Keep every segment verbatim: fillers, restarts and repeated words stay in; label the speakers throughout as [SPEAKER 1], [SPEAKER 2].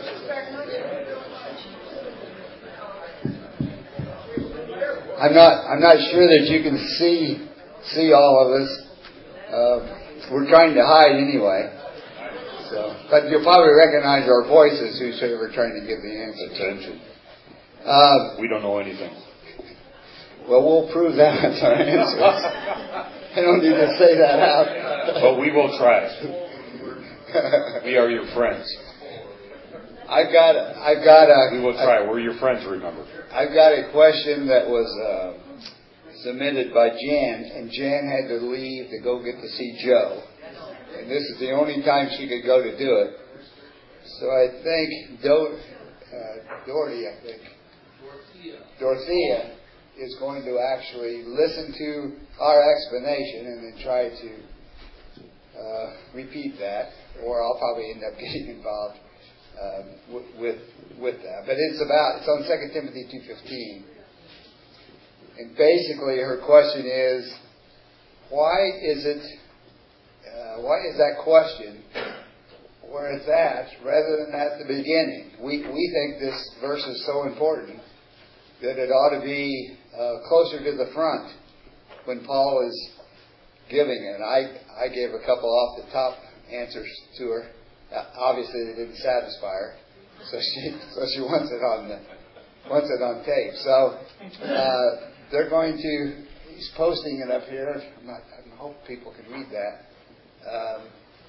[SPEAKER 1] I'm not. I'm not sure that you can see see all of us. Uh, we're trying to hide anyway. So, but you'll probably recognize our voices. Who's ever trying to give the answer?
[SPEAKER 2] Attention.
[SPEAKER 1] Uh,
[SPEAKER 2] we don't know anything.
[SPEAKER 1] Well, we'll prove that with our answers. I don't need to say that out.
[SPEAKER 2] But we will try. We are your friends.
[SPEAKER 1] I've got. I've got a.
[SPEAKER 2] We will try. We're your friends. Remember.
[SPEAKER 1] I've got a question that was uh, submitted by Jan, and Jan had to leave to go get to see Joe, and this is the only time she could go to do it. So I think Do, uh, Dorothy, I think Dorothea is going to actually listen to our explanation and then try to uh, repeat that, or I'll probably end up getting involved um, w- with with that. But it's about it's on Second Timothy two fifteen, and basically her question is, why is it uh, why is that question where it's at rather than at the beginning? We we think this verse is so important that it ought to be uh, closer to the front when Paul is giving it. I, I gave a couple off the top answers to her. Uh, obviously, they didn't satisfy her, so she so she wants it on the wants it on tape. So uh, they're going to. He's posting it up here. I'm not, I hope people can read that. Um,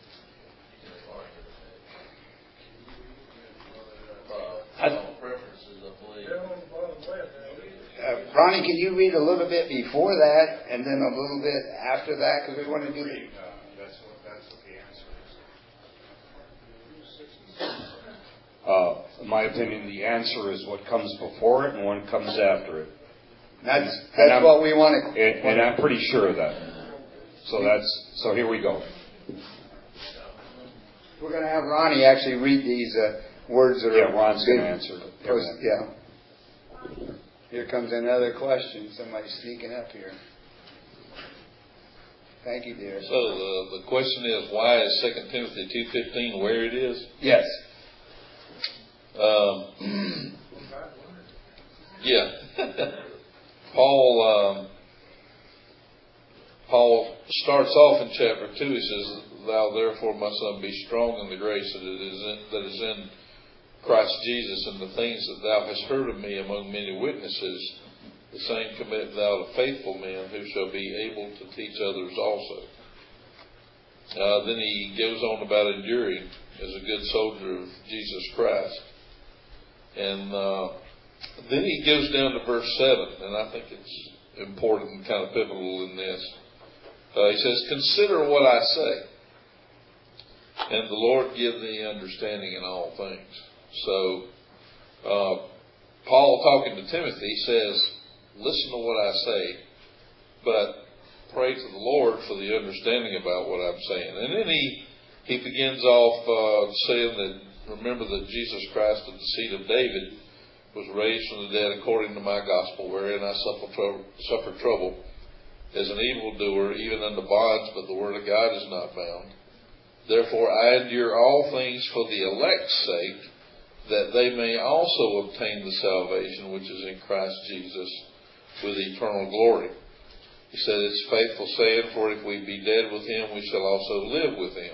[SPEAKER 1] I, Uh, Ronnie, can you read a little bit before that and then a little bit after that? Because we want to do the...
[SPEAKER 2] Uh, that's what, that's what the answer is. Uh, in my opinion, the answer is what comes before it and what comes after it.
[SPEAKER 1] That's that's what we want to...
[SPEAKER 2] And, and I'm pretty sure of that. So that's so here we go.
[SPEAKER 1] We're going to have Ronnie actually read these uh, words that
[SPEAKER 2] yeah,
[SPEAKER 1] are...
[SPEAKER 2] Yeah, Ron's going to answer.
[SPEAKER 1] Post, yeah. Here comes another question. Somebody's sneaking up here. Thank you, dear.
[SPEAKER 3] So the, the question is, why is Second Timothy two fifteen where it is?
[SPEAKER 1] Yes.
[SPEAKER 3] Um, yeah. Paul um, Paul starts off in chapter two. He says, "Thou therefore, my son, be strong in the grace that it is in, that is in Christ Jesus, and the things that thou hast heard of me among many witnesses, the same commit thou to faithful men who shall be able to teach others also." Uh, then he goes on about enduring as a good soldier of Jesus Christ. And uh, then he goes down to verse seven, and I think it's important and kind of pivotal in this. Uh, he says, "Consider what I say, and the Lord give thee understanding in all things." So, uh, Paul talking to Timothy says, listen to what I say, but pray to the Lord for the understanding about what I'm saying. And then he, he begins off uh, saying that, remember that Jesus Christ of the seed of David was raised from the dead according to my gospel, wherein I suffer trouble, suffer trouble as an evildoer, even unto bonds, but the word of God is not bound. Therefore I endure all things for the elect's sake, that they may also obtain the salvation which is in Christ Jesus with eternal glory. He said, it's faithful saying, for if we be dead with him, we shall also live with him.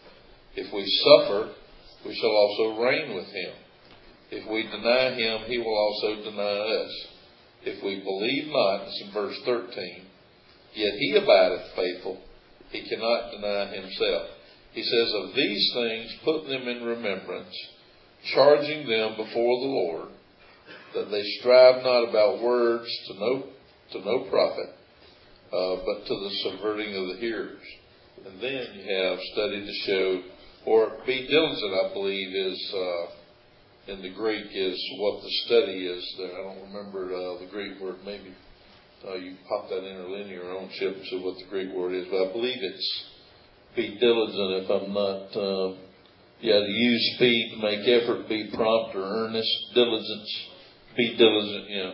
[SPEAKER 3] If we suffer, we shall also reign with him. If we deny him, he will also deny us. If we believe not, it's in verse thirteen, yet he abideth faithful, he cannot deny himself. He says, of these things put them in remembrance, charging them before the Lord, that they strive not about words to no to no profit, uh, but to the subverting of the hearers. And then you have study to show, or be diligent, I believe, is uh, in the Greek is what the study is there. I don't remember uh, the Greek word. Maybe uh, you pop that interlinear on chip and see what the Greek word is. But I believe it's be diligent, if I'm not... Uh, Yeah, to use speed, to make effort, be prompt or earnest, diligence, be diligent, you know.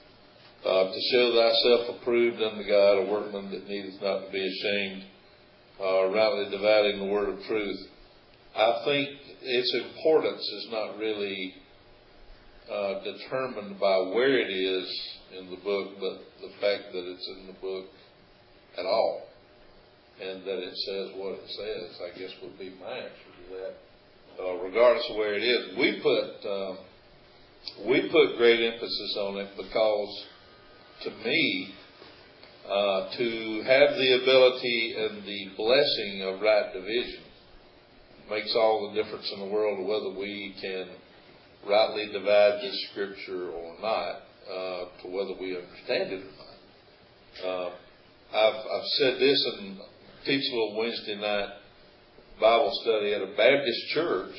[SPEAKER 3] Uh, to show thyself approved unto God, a workman that needeth not to be ashamed, uh, rightly dividing the word of truth. I think its importance is not really uh, determined by where it is in the book, but the fact that it's in the book at all, and that it says what it says, I guess would be my answer to that. Uh, regardless of where it is, we put uh, we put great emphasis on it because, to me, uh, to have the ability and the blessing of right division makes all the difference in the world of whether we can rightly divide this scripture or not, uh, to whether we understand it or not. Uh, I've, I've said this in Teachable Wednesday night Bible study at a Baptist church,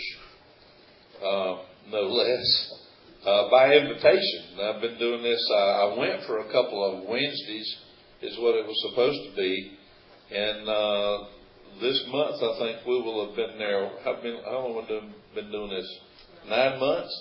[SPEAKER 3] uh, no less, uh, by invitation. I've been doing this. I, I went for a couple of Wednesdays, is what it was supposed to be, and uh, this month I think we will have been there. How, been, how long have we been doing this? Nine months.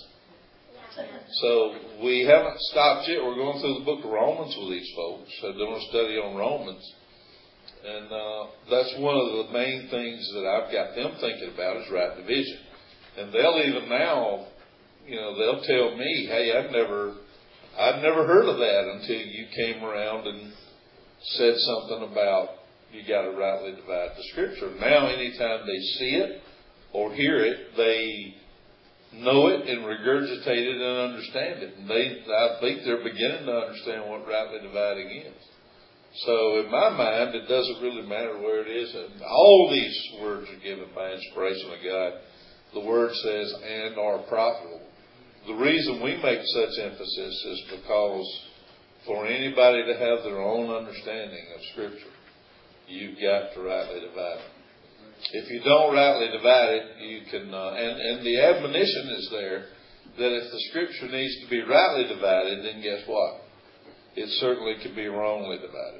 [SPEAKER 3] So we haven't stopped yet. We're going through the book of Romans with these folks. They're doing a study on Romans. And uh, that's one of the main things that I've got them thinking about is right division. And they'll even now, you know, they'll tell me, hey, I've never, I've never heard of that until you came around and said something about you got to rightly divide the scripture. Now, anytime they see it or hear it, they know it and regurgitate it and understand it. And they, I think they're beginning to understand what rightly dividing is. So in my mind, it doesn't really matter where it is. And all these words are given by inspiration of God. The word says, and are profitable. The reason we make such emphasis is because for anybody to have their own understanding of Scripture, you've got to rightly divide it. If you don't rightly divide it, you can, uh, and, and the admonition is there that if the Scripture needs to be rightly divided, then guess what? It certainly can be wrongly divided.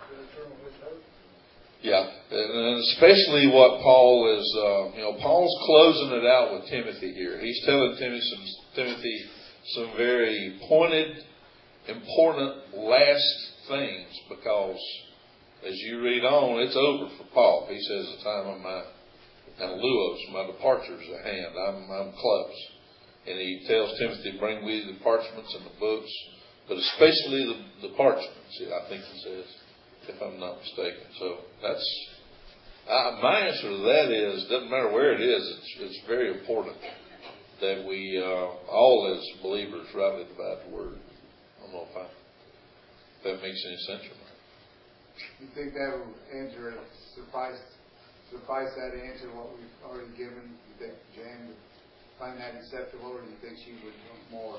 [SPEAKER 3] Yeah, and especially what Paul is, uh, you know, Paul's closing it out with Timothy here. He's telling Timothy some, Timothy some very pointed, important last things because as you read on, it's over for Paul. He says, the time of my anluos, my departure is at hand. I'm, I'm close. And he tells Timothy, bring with you the parchments and the books, but especially the, the parchments, I think he says, if I'm not mistaken. So that's, uh, my answer to that is, doesn't matter where it is, it's, it's very important that we uh, all as believers rightly divide the word. I don't know if, I, if that makes any sense or not.
[SPEAKER 1] You think that will answer, suffice, suffice that answer what we've already given? You think Jan would find that acceptable, or do you think she would want more?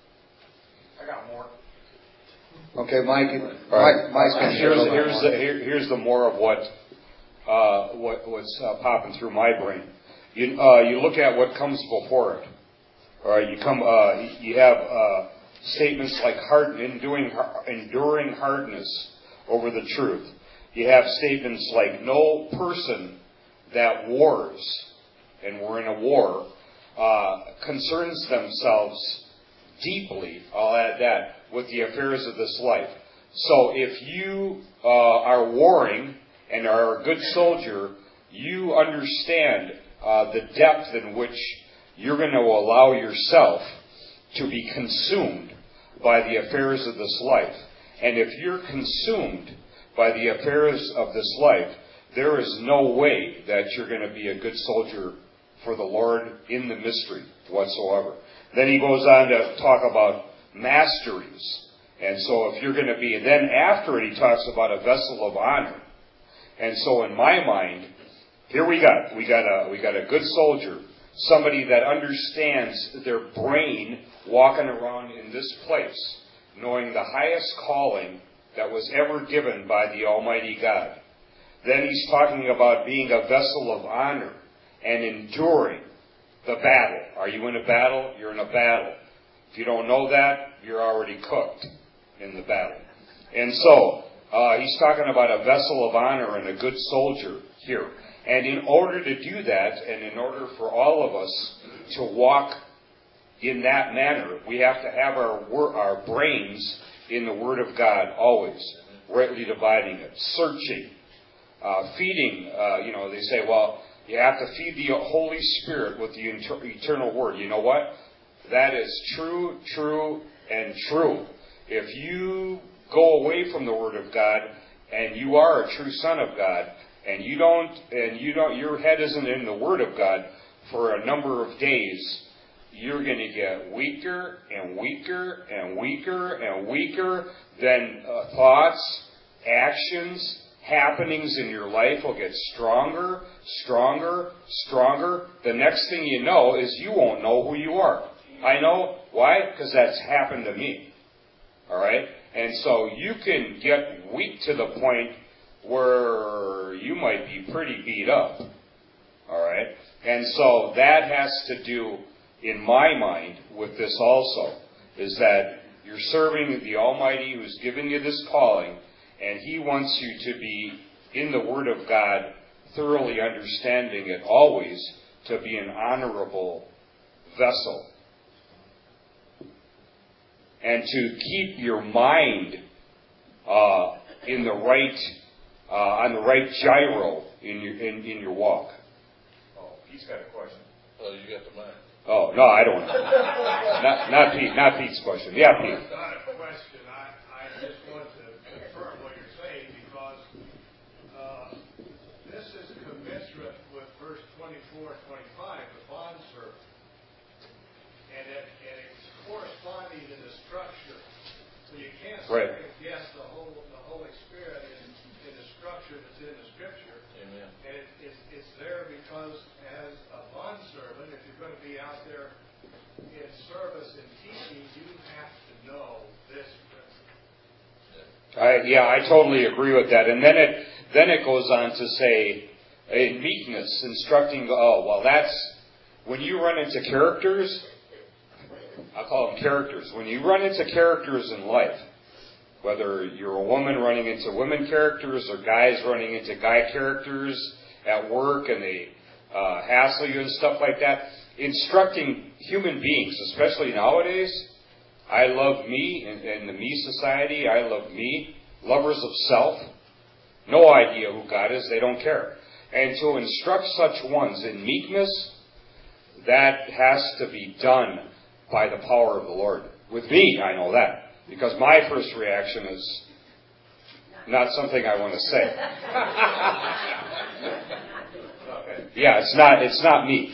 [SPEAKER 4] I got more.
[SPEAKER 1] Okay, Mike.
[SPEAKER 2] Right.
[SPEAKER 1] Mike Mike's
[SPEAKER 2] here's here's the here, here's the more of what uh, what what's uh, popping through my brain. You uh, you look at what comes before it. All right, you come uh, you have uh, statements like hard enduring enduring hardness over the truth. You have statements like no person that wars, and we're in a war, uh, concerns themselves deeply, I'll add that, with the affairs of this life. So if you uh, are warring and are a good soldier, you understand uh, the depth in which you're going to allow yourself to be consumed by the affairs of this life. And if you're consumed by the affairs of this life, there is no way that you're going to be a good soldier for the Lord in the mystery whatsoever. Then he goes on to talk about masteries. And so if you're going to be, and then after it he talks about a vessel of honor. And so in my mind, here we got, we got a, we got a good soldier, somebody that understands their brain walking around in this place, knowing the highest calling that was ever given by the Almighty God. Then he's talking about being a vessel of honor and enduring the battle. Are you in a battle? You're in a battle. If you don't know that, you're already cooked in the battle. And so, uh, he's talking about a vessel of honor and a good soldier here. And in order to do that, and in order for all of us to walk in that manner, we have to have our wor- our brains in the Word of God always, rightly dividing it, searching, uh, feeding. Uh, you know, they say, well, You have to feed the Holy Spirit with the eternal Word. You know what? That is true, true, and true. If you go away from the Word of God, and you are a true son of God, and you don't, and you don't, your head isn't in the Word of God for a number of days, you're going to get weaker and weaker and weaker and weaker. Then uh, thoughts, actions, happenings in your life will get stronger, stronger, stronger. The next thing you know is you won't know who you are. I know. Why? Because that's happened to me. All right? And so you can get weak to the point where you might be pretty beat up. All right? And so that has to do, in my mind, with this also, is that you're serving the Almighty who's given you this calling, and He wants you to be in the Word of God, thoroughly understanding it always, to be an honorable vessel. And to keep your mind uh, in the right, uh, on the right gyro in your in, in your walk. Oh, he's got a question.
[SPEAKER 3] Oh, you got the mic.
[SPEAKER 2] Oh no, I don't. not not Pete. Not Pete's question. Yeah, Pete.
[SPEAKER 5] It's not a question. I, I just want to confirm what you're saying because uh, this is commensurate with verse twenty-four, twenty-five, the bondservant, and it and it's corresponding to the structure. So you can't
[SPEAKER 2] right.
[SPEAKER 5] second guess the whole the Holy Spirit in, in the structure that's in the Scripture.
[SPEAKER 3] Amen. And
[SPEAKER 5] it, it's it's there because as a bondservant, if you're going to be out there in service and teaching, you have to know this principle.
[SPEAKER 2] I, yeah, I totally agree with that. And then it then it goes on to say, in meekness, instructing. Oh, well, that's when you run into characters. I call them characters. When you run into characters in life, whether you're a woman running into women characters or guys running into guy characters at work and they uh, hassle you and stuff like that, instructing human beings, especially nowadays, I love me, in, in the me society, I love me, lovers of self, no idea who God is, they don't care. And to instruct such ones in meekness, that has to be done by the power of the Lord. With me, I know that. Because my first reaction is not something I want to say. Yeah, it's not it's not meek.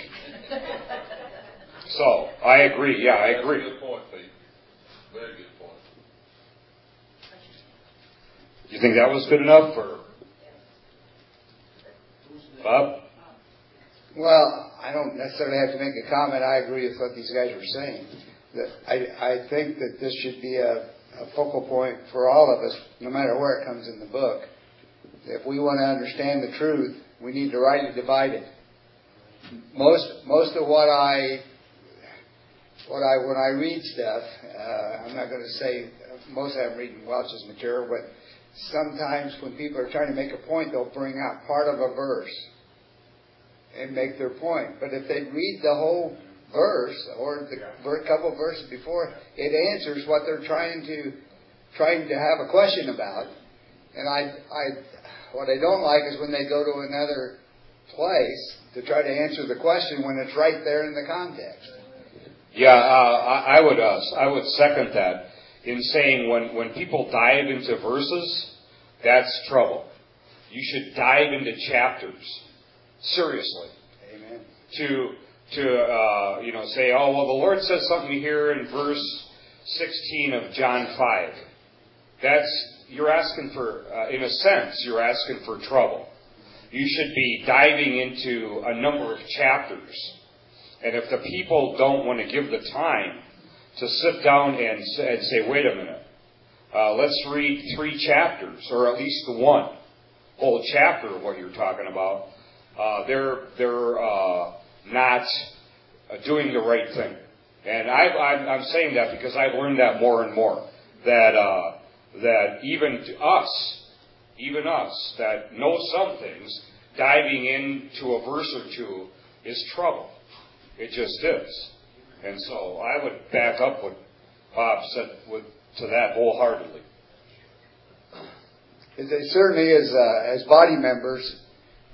[SPEAKER 2] So, I agree. Yeah, I agree.
[SPEAKER 3] That's a good point, Pete. Very good point.
[SPEAKER 2] You think that was good enough, or Bob?
[SPEAKER 1] Well, I don't necessarily have to make a comment. I agree with what these guys were saying. That I, I think that this should be a, a focal point for all of us, no matter where it comes in the book. If we want to understand the truth, we need to rightly divide it. Most most of what I what I when I read stuff, uh, I'm not going to say most of I'm reading Welch's material, but sometimes when people are trying to make a point, they'll bring out part of a verse and make their point. But if they read the whole verse or the yeah. couple of verses before, it answers what they're trying to trying to have a question about. And I, I, what I don't like is when they go to another place to try to answer the question when it's right there in the context.
[SPEAKER 2] Yeah, uh, I, I would, uh, I would second that in saying when when people dive into verses, that's trouble. You should dive into chapters. Seriously.
[SPEAKER 1] Amen.
[SPEAKER 2] To to uh, you know say, oh well, the Lord says something here in verse sixteen of John five. That's you're asking for, uh, in a sense, you're asking for trouble. You should be diving into a number of chapters, and if the people don't want to give the time to sit down and, and say, wait a minute, uh, let's read three chapters, or at least the one whole chapter of what you're talking about. Uh, they're they're uh, not uh, doing the right thing, and I, I'm, I'm saying that because I've learned that more and more. That uh, that even to us, even us, that know some things, diving into a verse or two is trouble. It just is, and so I would back up what Bob said with to that wholeheartedly.
[SPEAKER 1] It certainly is, uh, as body members.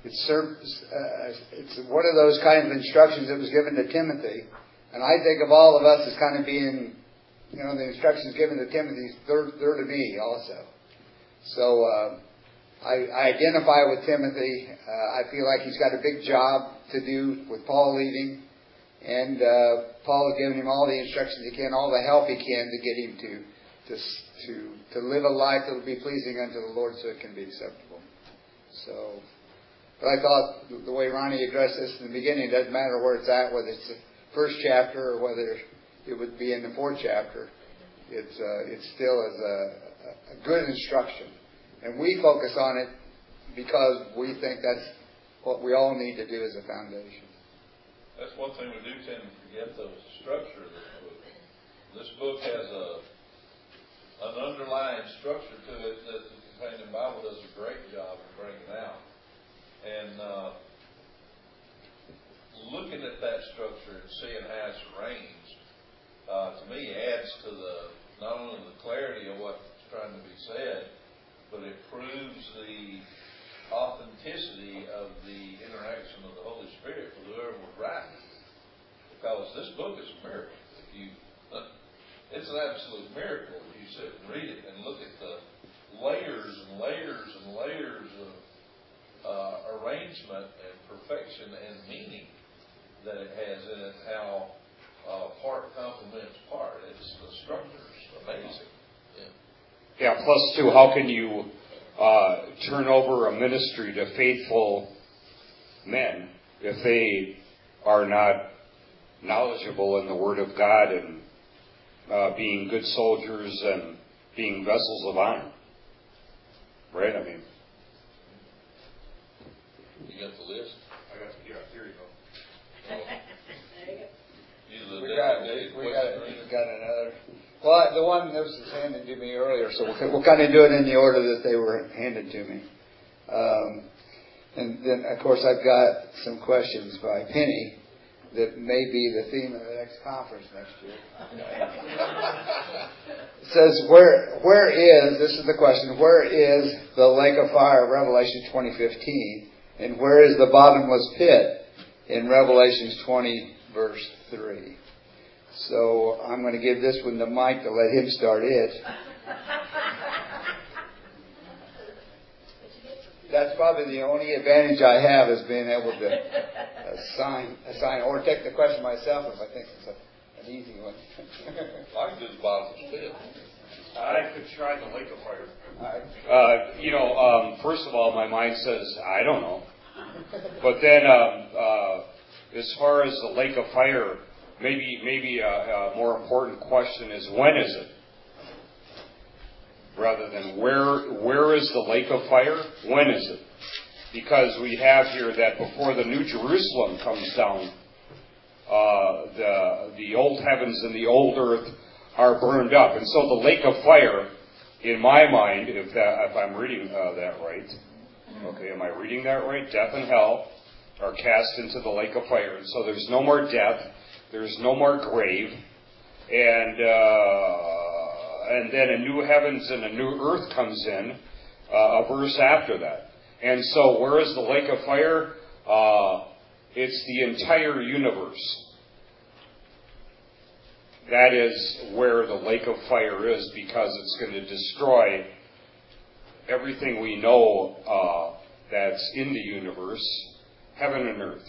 [SPEAKER 1] it's, uh, it's one of those kind of instructions that was given to Timothy. And I think of all of us as kind of being, you know, the instructions given to Timothy, they're, they're to me also. So uh, I, I identify with Timothy. Uh, I feel like he's got a big job to do with Paul leaving. And uh, Paul has given him all the instructions he can, all the help he can to get him to to to, to live a life that will be pleasing unto the Lord so it can be acceptable. So, but I thought the way Ronnie addressed this in the beginning, it doesn't matter where it's at, whether it's the first chapter or whether it would be in the fourth chapter. It's uh, it still is a, a good instruction. And we focus on it because we think that's what we all need to do as a foundation.
[SPEAKER 3] That's one thing we do tend to forget, though, is the structure of this book. This book has a an underlying structure to it that the Companion Bible does a great job of bringing out. And uh, looking at that structure and seeing how it's arranged, uh, to me, adds to the not only the clarity of what's trying to be said, but it proves the authenticity of the interaction of the Holy Spirit with whoever was writing. Because this book is a miracle. If you, it's an absolute miracle if you sit and read it and look at the layers and layers and layers of uh, arrangement and perfection and meaning that it has in it, how uh, part complements part. It's the structure's amazing. Yeah.
[SPEAKER 2] Yeah, plus, too, how can you uh, turn over a ministry to faithful men if they are not knowledgeable in the Word of God and uh, being good soldiers and being vessels of honor? Right? I mean,
[SPEAKER 3] you got the list?
[SPEAKER 2] I got the, yeah, here you go.
[SPEAKER 1] We got, we, got, we got another. Well, the one that was handed to me earlier, so we'll, we'll kind of do it in the order that they were handed to me. Um, and then, of course, I've got some questions by Penny that may be the theme of the next conference next year. It says, where, where is, this is the question, where is the lake of fire of Revelation twenty fifteen? And where is the bottomless pit in Revelation twenty, verse three? So I'm going to give this one to Mike to let him start it. That's probably the only advantage I have is being able to assign, assign or take the question myself if I think it's a, an easy one.
[SPEAKER 3] I can do the bottomless pit.
[SPEAKER 2] I could try the lake of fire. Uh, you know, um, first of all, my mind says, I don't know. But then, um, uh, as far as the lake of fire, maybe maybe a, a more important question is, when is it? Rather than where where is the lake of fire? When is it? Because we have here that before the New Jerusalem comes down, uh, the the old heavens and the old earth are burned up, and so the lake of fire, in my mind, if that if I'm reading uh, that right, okay, am I reading that right? Death and hell are cast into the lake of fire, and so there's no more death, there's no more grave, and uh, and then a new heavens and a new earth comes in, uh, a verse after that. And so, where is the lake of fire? Uh, it's the entire universe. That is where the lake of fire is, because it's going to destroy everything we know uh, that's in the universe, heaven and earth.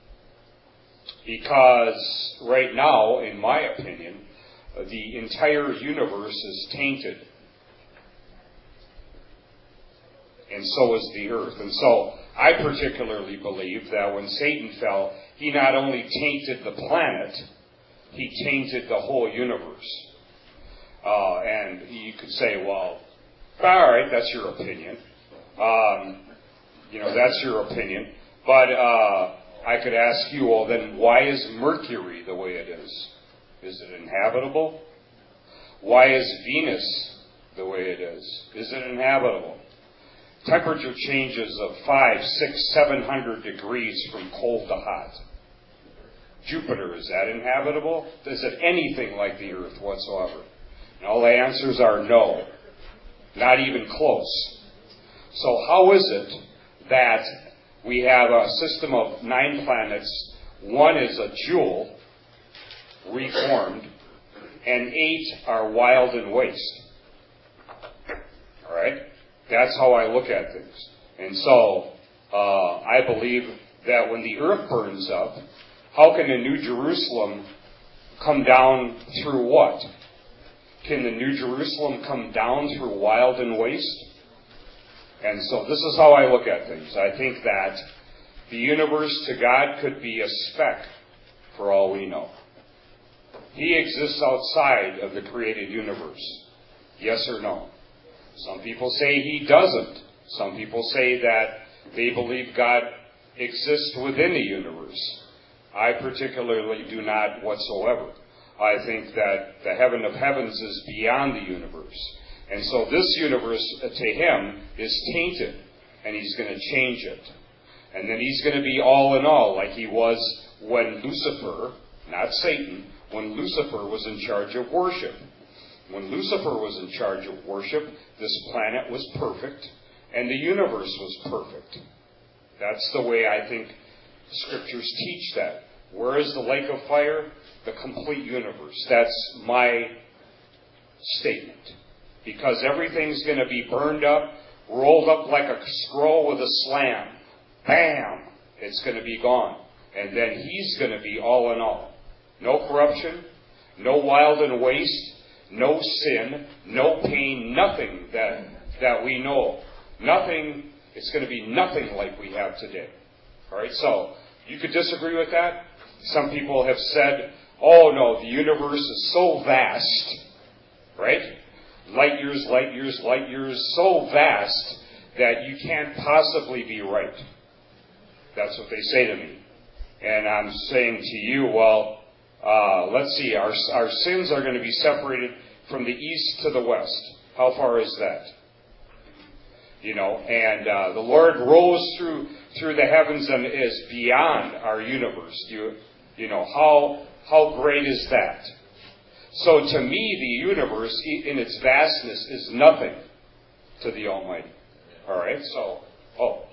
[SPEAKER 2] Because right now, in my opinion, the entire universe is tainted. And so is the earth. And so I particularly believe that when Satan fell, he not only tainted the planet, he tainted the whole universe. Uh, and you could say, well, all right, that's your opinion. Um, you know, that's your opinion. But uh, I could ask you, well, then why is Mercury the way it is? Is it inhabitable? Why is Venus the way it is? Is it inhabitable? Temperature changes of five, six, seven hundred degrees from cold to hot. Jupiter, is that inhabitable? Is it anything like the Earth whatsoever? And all the answers are no. Not even close. So how is it that we have a system of nine planets. One is a jewel, reformed, and eight are wild and waste. All right? That's how I look at things. And so, uh, I believe that when the earth burns up, how can a New Jerusalem come down through what? Can the New Jerusalem come down through wild and waste? And so this is how I look at things. I think that the universe to God could be a speck, for all we know. He exists outside of the created universe. Yes or no? Some people say he doesn't. Some people say that they believe God exists within the universe. I particularly do not whatsoever. I think that the heaven of heavens is beyond the universe. And so this universe, to him, is tainted, and he's going to change it. And then he's going to be all in all, like he was when Lucifer, not Satan, when Lucifer was in charge of worship. When Lucifer was in charge of worship, this planet was perfect, and the universe was perfect. That's the way I think Scriptures teach that. Where is the lake of fire? The complete universe. That's my statement. Because everything's going to be burned up, rolled up like a scroll with a slam. Bam! It's going to be gone. And then he's going to be all in all. No corruption, no wild and waste, no sin, no pain, nothing that, that we know. Nothing, it's going to be nothing like we have today. All right, so you could disagree with that. Some people have said, oh no, the universe is so vast, right? Light years, light years, light years, so vast that you can't possibly be right. That's what they say to me. And I'm saying to you, well, uh, let's see, our, our sins are going to be separated from the east to the west. How far is that? You know, and uh, the Lord rose through through the heavens and is beyond our universe. You, you know, how how great is that? So to me, the universe in its vastness is nothing to the Almighty. All right, so, oh.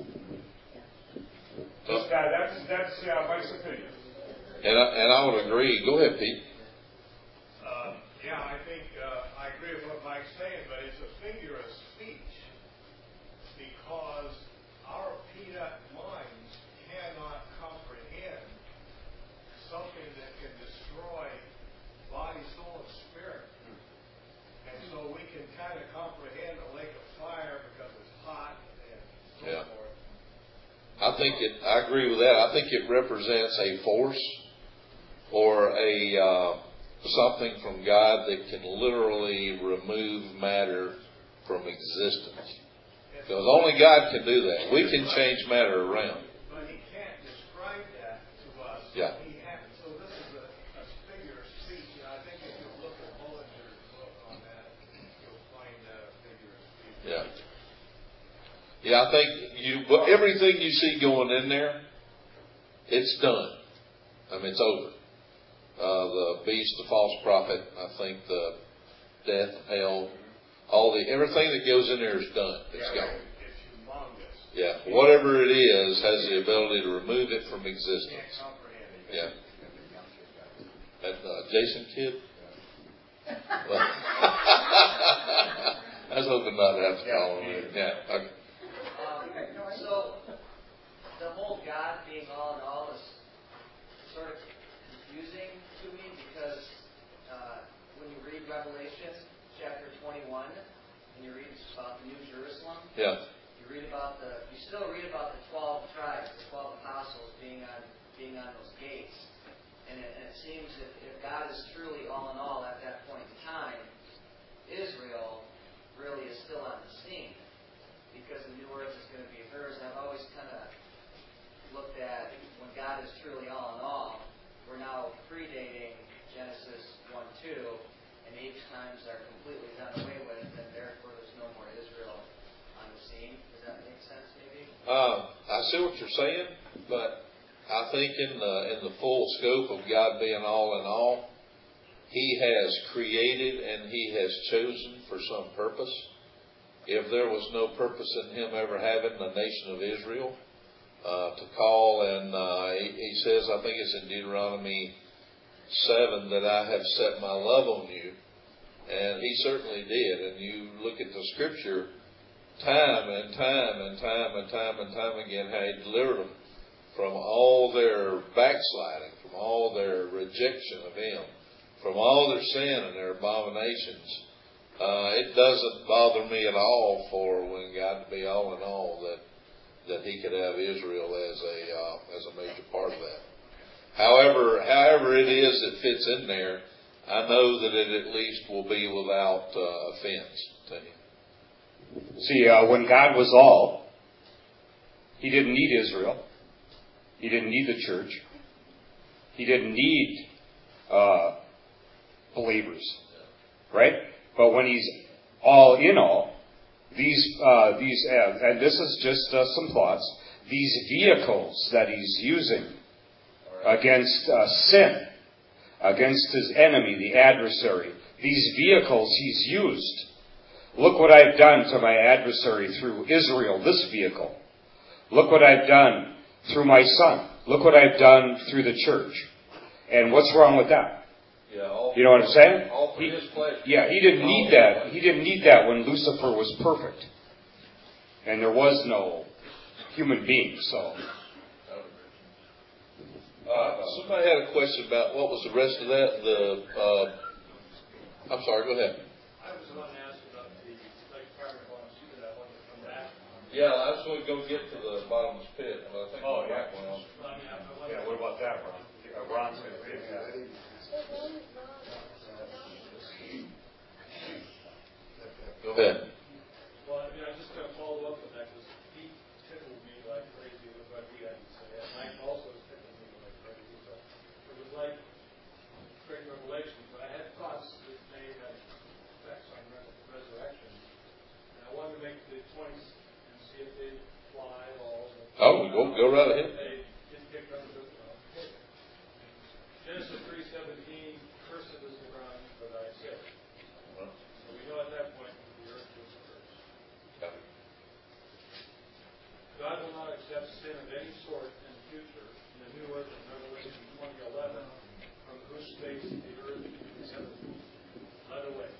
[SPEAKER 2] Just, uh, that's that's uh, Mike's opinion.
[SPEAKER 3] And I, and I would agree. Go ahead, Pete.
[SPEAKER 5] Uh, yeah, I think uh, I agree with what Mike's saying, but it's a figure of speech because our peanut minds cannot comprehend something that can destroy body, soul, and spirit. And so we can kind of comprehend the lake of fire because it's hot and so
[SPEAKER 3] Yeah.
[SPEAKER 5] forth.
[SPEAKER 3] I think it, I agree with that. I think it represents a force or a uh, something from God that can literally remove matter from existence. Because only God can do that. We can change matter around.
[SPEAKER 5] But he can't describe that to us.
[SPEAKER 3] Yeah.
[SPEAKER 5] He ha- so this is a, a figure of speech, and I think if you look at Bollinger's book on that, you'll find that a figure of speech.
[SPEAKER 3] Yeah. Yeah, I think you, but everything you see going in there, it's done. I mean, it's over. Uh, the beast, the false prophet, I think the death, hell, all the, everything that goes in there is done. It's
[SPEAKER 5] yeah,
[SPEAKER 3] gone.
[SPEAKER 5] It's humongous.
[SPEAKER 3] Yeah. Whatever it is has the ability to remove it from
[SPEAKER 5] You
[SPEAKER 3] existence.
[SPEAKER 5] can't comprehend it.
[SPEAKER 3] Yeah. That uh, Jason kid? Well, I was hoping not to have to call him. Yeah. Okay.
[SPEAKER 6] Um, so, the whole God being all in all is sort of confusing to me because uh, when you read Revelation chapter twenty-one and you read about the New Jerusalem,
[SPEAKER 3] Yeah.
[SPEAKER 6] you read about the, you still read about the twelve tribes, the twelve apostles being on being on those gates, and it, and it seems that if God is truly all in all at that point in time, Israel really is still on the scene. Because the new earth is going to be hers. And I've always kind of looked at when God is truly all in all, we're now predating Genesis one two, and age times are completely done away with, and therefore there's no more Israel on the scene. Does that make sense, maybe?
[SPEAKER 3] Uh, I see what you're saying, but I think in the in the full scope of God being all in all, He has created and He has chosen for some purpose. If there was no purpose in Him ever having the nation of Israel, uh, to call, and uh, he, he says, I think it's in Deuteronomy seven, that I have set my love on you. And he certainly did. And you look at the scripture, time and time and time and time and time again, how he delivered them from all their backsliding, from all their rejection of him, from all their sin and their abominations. Uh, it doesn't bother me at all for when God to be all in all that that he could have Israel as a uh, as a major part of that. However, however it is that fits in there, I know that it at least will be without uh, offense to him.
[SPEAKER 2] See, uh, when God was all, he didn't need Israel. He didn't need the church. He didn't need uh, believers, right? But when he's all in all, these uh, these uh, and this is just uh, some thoughts. These vehicles that he's using against uh, sin, against his enemy, the adversary, these vehicles he's used. Look what I've done to my adversary through Israel, this vehicle. Look what I've done through my son. Look what I've done through the church. And what's wrong with that?
[SPEAKER 3] Yeah, all,
[SPEAKER 2] you know what I'm saying?
[SPEAKER 3] All for
[SPEAKER 2] he,
[SPEAKER 3] his pleasure.
[SPEAKER 2] Yeah, he didn't need that. He didn't need that when Lucifer was perfect. And there was no human being, so.
[SPEAKER 3] Uh, somebody had a question about what was the rest of that. The uh, I'm sorry. Go ahead.
[SPEAKER 5] I was the one to ask about the Lake Primary Bonds too, that I wanted to come back.
[SPEAKER 3] Yeah, I just want to go get to the bottomless pit. I think
[SPEAKER 2] oh,
[SPEAKER 3] yeah.
[SPEAKER 5] Well, I mean, I, I
[SPEAKER 2] yeah, what about that, Ron? Uh, Ron's going to read it.
[SPEAKER 3] Go ahead.
[SPEAKER 5] Well, I mean, I'm just going to follow up with that because he tickled me like crazy with what he had to say. And Mike also tickled me like crazy. So it was like great revelation. But I had thoughts that may have effects on res- resurrection. And I wanted to make the points and see if they fly at all.
[SPEAKER 3] Oh, go go right ahead.
[SPEAKER 5] They get picked up with well. Genesis three seventeen, cursed is the ground for thy sake. So we know at that point the earth was cursed. God will not accept sin of any sort in the future in the new earth in Revelation twenty eleven, from whose face the earth is heaven other ways.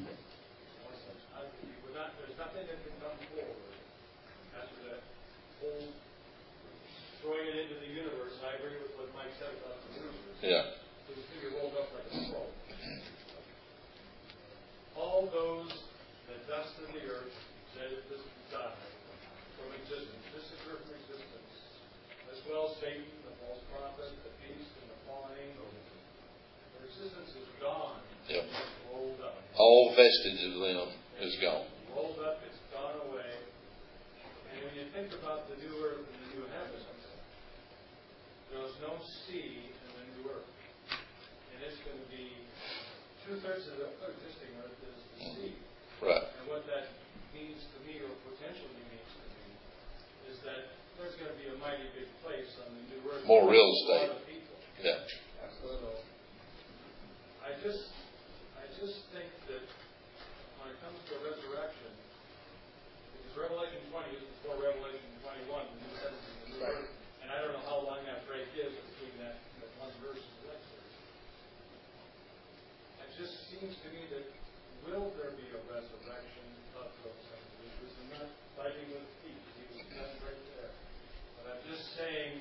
[SPEAKER 5] Not, there's nothing that can come forward after that whole throwing it into the universe. And I agree with what Mike said about the universe.
[SPEAKER 3] Yeah.
[SPEAKER 5] It was to be rolled up like a scroll. All those that dust of the earth said it does die from existence, disappear from existence, as well as Satan, the false prophet, the beast, and the fallen angel. Their existence is gone.
[SPEAKER 3] Yep.
[SPEAKER 5] It's rolled up.
[SPEAKER 3] All vestige of them is gone.
[SPEAKER 5] Rolled up, it's gone away. And when you think about the new earth and the new heavens, there's no sea in the new earth. And it's going to be two-thirds of the existing earth is the sea.
[SPEAKER 3] Right.
[SPEAKER 5] And what that means to me, or potentially means to me, is that there's going to be a mighty big place on the new earth.
[SPEAKER 3] More real
[SPEAKER 5] A
[SPEAKER 3] estate.
[SPEAKER 5] lot of people.
[SPEAKER 3] Yeah.
[SPEAKER 5] So I just, I just think that when it comes to resurrection, because Revelation twenty is before Revelation twenty-one, the new heavens and the new earth, and I don't know how long that break is between that, that one verse and the next verse. It just seems to me that will there be a resurrection of those things? Because I'm not fighting with Pete, he was just right there. But I'm just saying,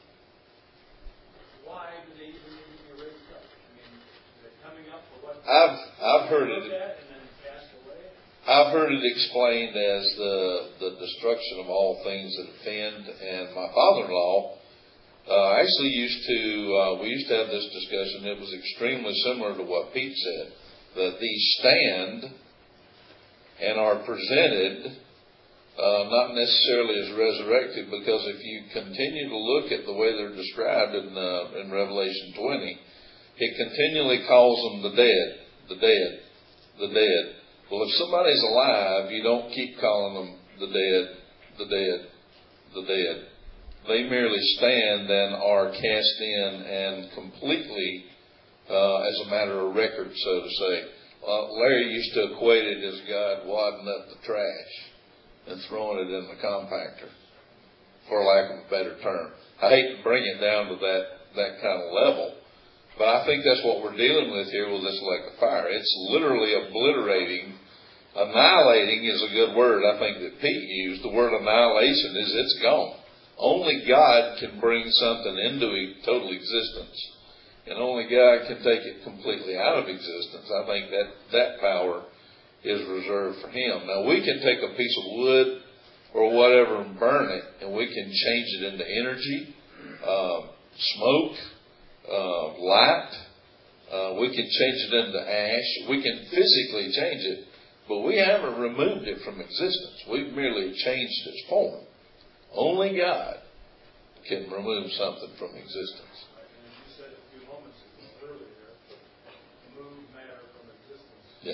[SPEAKER 5] why do they even need to be raised up? I mean, they're coming up for what
[SPEAKER 3] I've I've heard
[SPEAKER 5] look
[SPEAKER 3] it.
[SPEAKER 5] at and then cast away.
[SPEAKER 3] I've heard it explained as the the destruction of all things that offend. And my father-in-law uh, actually used to uh, we used to have this discussion. It was extremely similar to what Pete said, that these stand and are presented uh, not necessarily as resurrected, because if you continue to look at the way they're described in uh, in Revelation twenty, it continually calls them the dead, the dead, the dead. Well, if somebody's alive, you don't keep calling them the dead, the dead, the dead. They merely stand and are cast in and completely uh, as a matter of record, so to say. Uh, Larry used to equate it as God wadding up the trash and throwing it in the compactor for lack of a better term. I hate to bring it down to that, that kind of level, but I think that's what we're dealing with here with this lake of fire. It's literally obliterating. Annihilating is a good word, I think, that Pete used. The word annihilation is it's gone. Only God can bring something into total existence. And only God can take it completely out of existence. I think that that power is reserved for Him. Now, we can take a piece of wood or whatever and burn it, and we can change it into energy, uh, smoke, uh, light. Uh, we can change it into ash. We can physically change it, but we haven't removed it from existence. We've merely changed its form. Only God can remove something from existence. Yeah.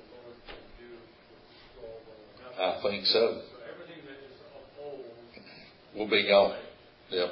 [SPEAKER 3] I think so.
[SPEAKER 5] So everything that is of old
[SPEAKER 3] will be gone. Yep.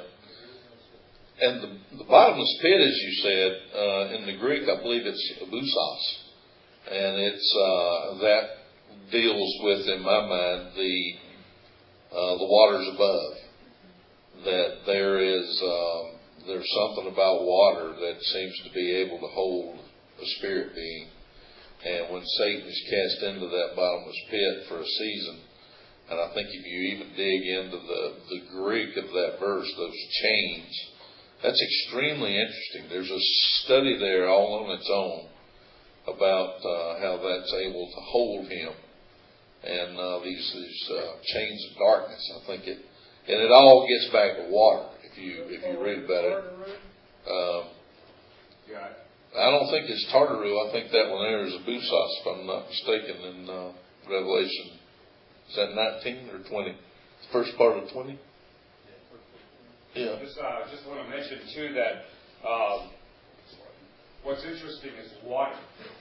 [SPEAKER 3] And the, the bottomless pit, as you said, uh, in the Greek, I believe it's abusos. And it's, uh, that deals with, in my mind, the, uh, the waters above. That there is, um, there's something about water that seems to be able to hold a spirit being. And when Satan is cast into that bottomless pit for a season, and I think if you even dig into the, the Greek of that verse, those chains, that's extremely interesting. There's a study there all on its own about uh, how that's able to hold him. And uh, these, these uh, chains of darkness, I think it, and it all gets back to water if you if you read about it. Um,
[SPEAKER 2] Yeah.
[SPEAKER 3] I don't think it's Tartaru. I think that one there is Abusos, if I'm not mistaken, in uh, Revelation. Is that nineteen or twenty? The first part of twenty? Yeah.
[SPEAKER 2] Just, uh, just want to mention, too, that um, what's interesting is water.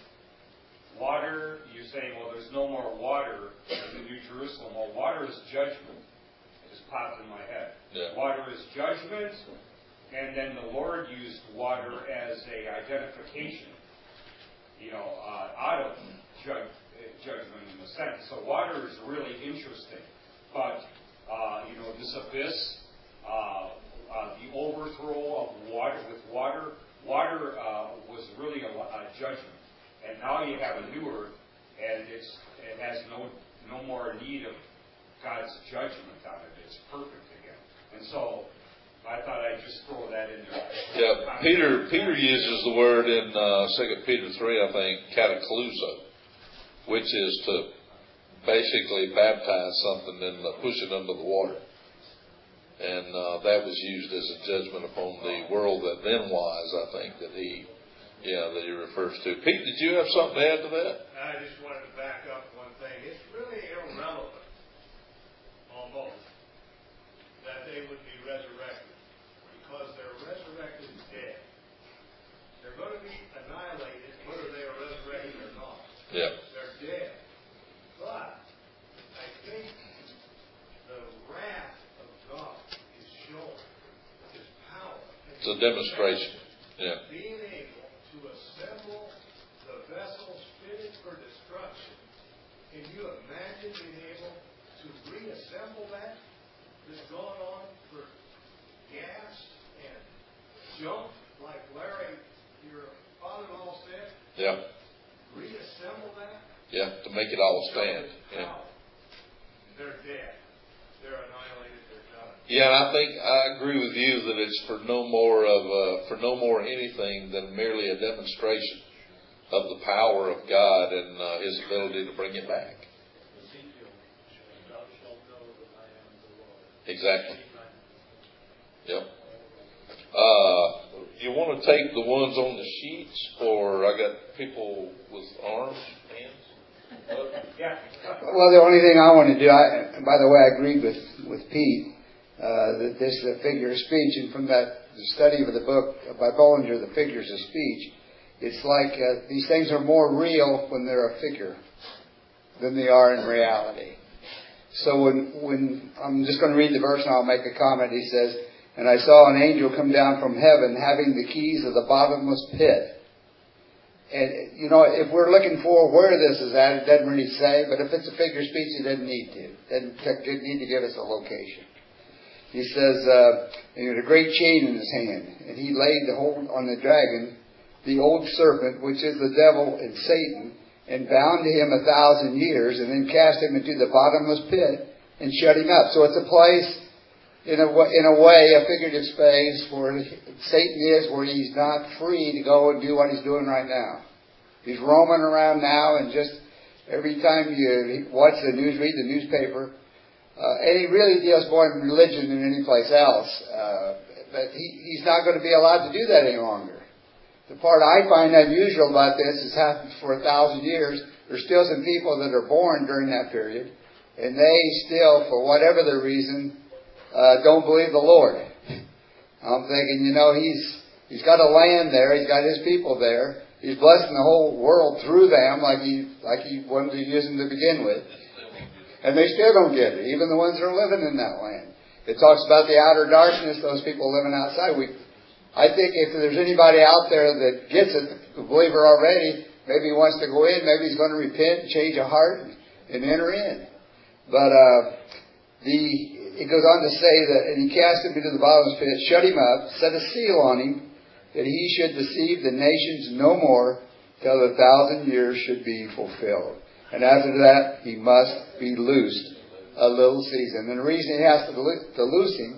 [SPEAKER 2] Water, you say, well, there's no more water in the New Jerusalem. Well, water is judgment. It just popped in my head.
[SPEAKER 3] Yeah.
[SPEAKER 2] Water is judgment. And then the Lord used water as a identification, you know, uh, out of judge, judgment in a sense. So water is really interesting. But, uh, you know, this abyss, uh, uh, the overthrow of water with water, water uh, was really a, a judgment. And now you have a new earth, and it's it has no no more need of God's judgment on it. It's perfect again. And so I thought I'd just throw that in there.
[SPEAKER 3] Yeah, Peter Peter uses the word in uh, Second Peter three, I think, catacluso, which is to basically baptize something and uh, push it under the water. And uh, that was used as a judgment upon the world that then was, I think, that he, yeah, that he refers to. Pete, did you have something to add to that?
[SPEAKER 5] I just wanted to back up one thing. It's really irrelevant, almost, that they would be resurrected, because they're resurrected dead. They're going to be annihilated whether they are resurrected or not.
[SPEAKER 3] Yeah.
[SPEAKER 5] They're dead. But I think the wrath of God is shown, His power.
[SPEAKER 3] It's a demonstration. Yeah.
[SPEAKER 5] Being able to assemble the vessels fitted for destruction. Can you imagine being able to reassemble that that's gone on for gas and junk, like Larry, your father-in-law said?
[SPEAKER 3] Yeah.
[SPEAKER 5] Reassemble that?
[SPEAKER 3] Yeah, to make it all stand. Yeah.
[SPEAKER 5] They're dead. They're annihilated. They're done.
[SPEAKER 3] Yeah, and I think I agree with you that it's for no more of uh, for no more anything than merely a demonstration of the power of God and uh, His ability to bring it back. Exactly. Yep. Uh, you want to take the ones on the sheets, or I got people with arms, hands?
[SPEAKER 2] Yeah.
[SPEAKER 1] Well, the only thing I want to do, I, by the way, I agreed with, with Pete, uh, that this is a figure of speech, and from that the study of the book by Bollinger, The Figures of Speech, it's like uh, these things are more real when they're a figure than they are in reality. So when, when I'm just going to read the verse and I'll make a comment. He says, "And I saw an angel come down from heaven having the keys of the bottomless pit." And, you know, if we're looking for where this is at, it doesn't really say. But if it's a figure of speech, it doesn't need to. It doesn't, doesn't need to give us a location. he says, uh, he had a great chain in his hand, and he laid the hold on the dragon, the old serpent, which is the devil and Satan, and bound him a thousand years, and then cast him into the bottomless pit and shut him up. So it's a place, in a, in a way, a figurative space where Satan is, where he's not free to go and do what he's doing right now. He's roaming around now, and just every time you watch the news, read the newspaper, uh, and he really deals more in religion than any place else. Uh, but he, he's not going to be allowed to do that any longer. The part I find unusual about this has happened for a thousand years. There's still some people that are born during that period, and they still, for whatever the reason, uh, don't believe the Lord. I'm thinking, you know, he's he's got a land there, he's got his people there, he's blessing the whole world through them, like he like he wanted to use them to begin with, and they still don't get it, even the ones that are living in that land. It talks about the outer darkness, those people living outside. We. I think if there's anybody out there that gets it, a believer already, maybe he wants to go in, maybe he's going to repent and change a heart and, and enter in. But uh, the it goes on to say that, and he cast him into the bottomless pit, shut him up, set a seal on him, that he should deceive the nations no more till the thousand years should be fulfilled. And after that, he must be loosed a little season. And the reason he has to, to loose him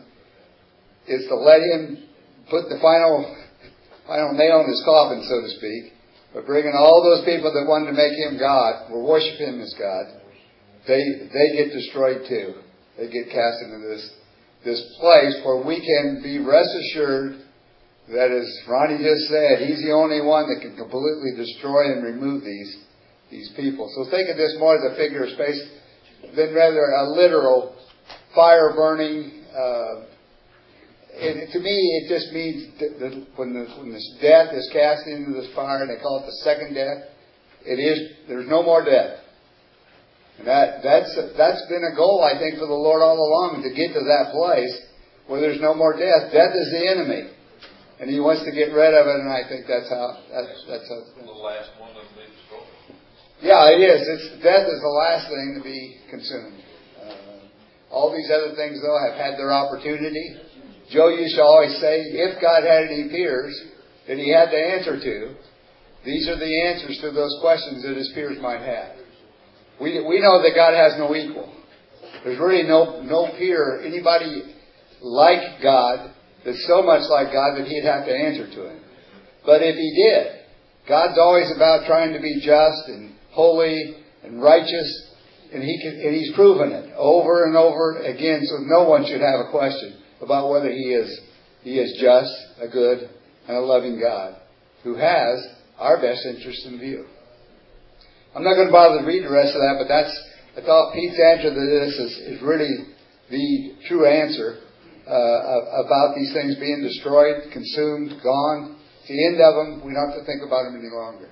[SPEAKER 1] is to let him put the final final nail in his coffin, so to speak, by bringing all those people that wanted to make him God, were worshiping him as God, they they get destroyed too. They get cast into this this place where we can be rest assured that, as Ronnie just said, he's the only one that can completely destroy and remove these these people. So think of this more as a figure of space than rather a literal fire burning. Uh, And to me, it just means that when, the, when this death is cast into this fire, and they call it the second death, it is there's no more death. And that that's that's been a goal, I think, for the Lord all along, to get to that place where there's no more death. Death is the enemy, and He wants to get rid of it. And I think that's how that's that's how.
[SPEAKER 3] The last one that they destroyed.
[SPEAKER 1] Yeah, it is. It's death is the last thing to be consumed. Uh, all these other things, though, have had their opportunity. Joe used to always say, if God had any peers that He had to answer to, these are the answers to those questions that His peers might have. We we know that God has no equal. There's really no no peer, anybody like God, that's so much like God that He'd have to answer to Him. But if He did, God's always about trying to be just and holy and righteous, and He can, and He's proven it over and over again, so no one should have a question about whether He is He is just, a good, and a loving God who has our best interests in view. I'm not going to bother to read the rest of that, but that's I thought Pete's answer to this is, is really the true answer uh, about these things being destroyed, consumed, gone. It's the end of them. We don't have to think about them any longer.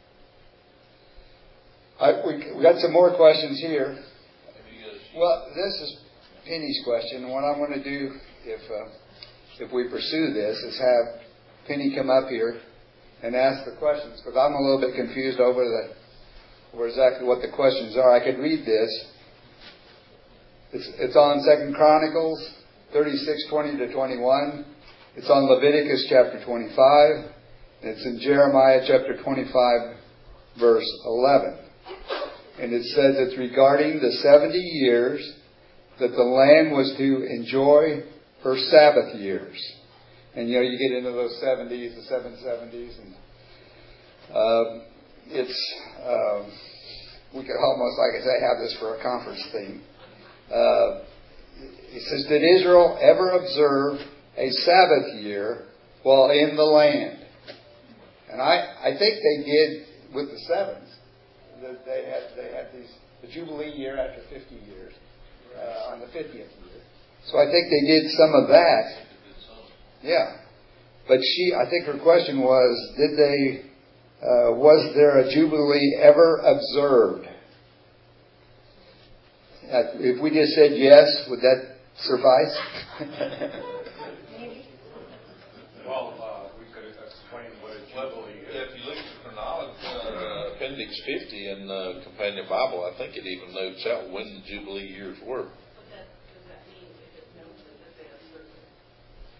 [SPEAKER 1] I, we, we got some more questions here. Well, this is Penny's question, and what I'm going to do if uh, if we pursue this is have Penny come up here and ask the questions, because I'm a little bit confused over the over exactly what the questions are. I could read this. It's, it's on Second Chronicles thirty-six, twenty to twenty-one. It's on Leviticus chapter twenty-five. And it's in Jeremiah chapter twenty-five, verse eleven. And it says it's regarding the seventy years that the land was to enjoy her Sabbath years. And, you know, you get into those seventies, the seven seventies, and um, it's, um, we could almost, like I say, have this for a conference theme. Uh, it says, did Israel ever observe a Sabbath year while in the land? And I, I think they did with the sevens. That they had they had these the Jubilee year after fifty years. Uh, on the fiftieth year. So I think they did some of that. Yeah. But she, I think her question was, did they, uh, was there a Jubilee ever observed? Uh, if we just said yes, would that suffice?
[SPEAKER 4] Well, uh, we could explain what a Jubilee is.
[SPEAKER 3] If you look at the chronology, uh, Appendix fifty in the Companion Bible, I think it even notes out when the Jubilee years were.
[SPEAKER 7] But that, does that mean if it notes it that they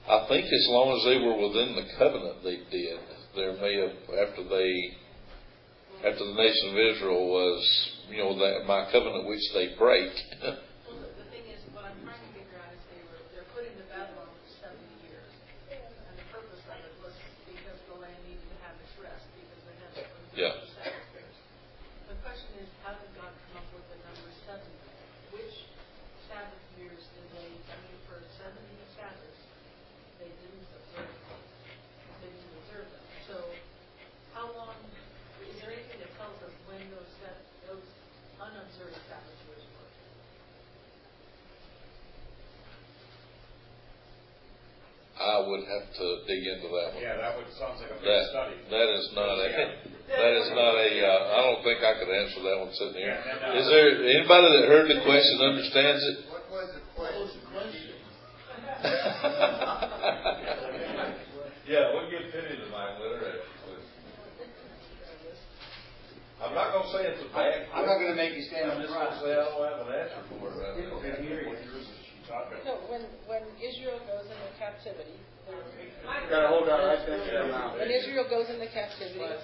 [SPEAKER 3] I think as long as they were within the covenant, they did. There may have, after they, after the nation of Israel was, you know, that my covenant which they break.
[SPEAKER 7] Well, the, the thing is, what I'm trying to figure out is they were they're put into Babylon for seventy years, and the purpose of it was because the land needed to have its rest because they had to
[SPEAKER 3] Yeah.
[SPEAKER 7] the Sabbath years. The question is, how did God come up with the number seventy? Which Sabbath years did they? I mean, for seventy Sabbaths, they didn't observe them. They didn't observe them. So, how long? Is there anything that tells us when those Sab- those unobserved Sabbath years were?
[SPEAKER 3] I would have to dig into that one.
[SPEAKER 4] Yeah, that would, sounds like a big
[SPEAKER 3] That,
[SPEAKER 4] study.
[SPEAKER 3] that is not a, that is not a, uh, I don't think I could answer that one sitting here.
[SPEAKER 4] Yeah, no, no.
[SPEAKER 3] Is there anybody that heard the question understands it?
[SPEAKER 1] What was the question?
[SPEAKER 8] Yeah, we'll give Penny the mic, let her answer. I'm not gonna say it's a bad question.
[SPEAKER 1] I'm not going to make you stand
[SPEAKER 8] I'm
[SPEAKER 1] up
[SPEAKER 8] just
[SPEAKER 1] front.
[SPEAKER 8] gonna say I don't have an answer for it right
[SPEAKER 1] People
[SPEAKER 8] now.
[SPEAKER 1] can hear you.
[SPEAKER 7] No, when when Israel goes into captivity,
[SPEAKER 1] You got to hold that right there to your mouth.
[SPEAKER 7] when Israel goes into captivity, what?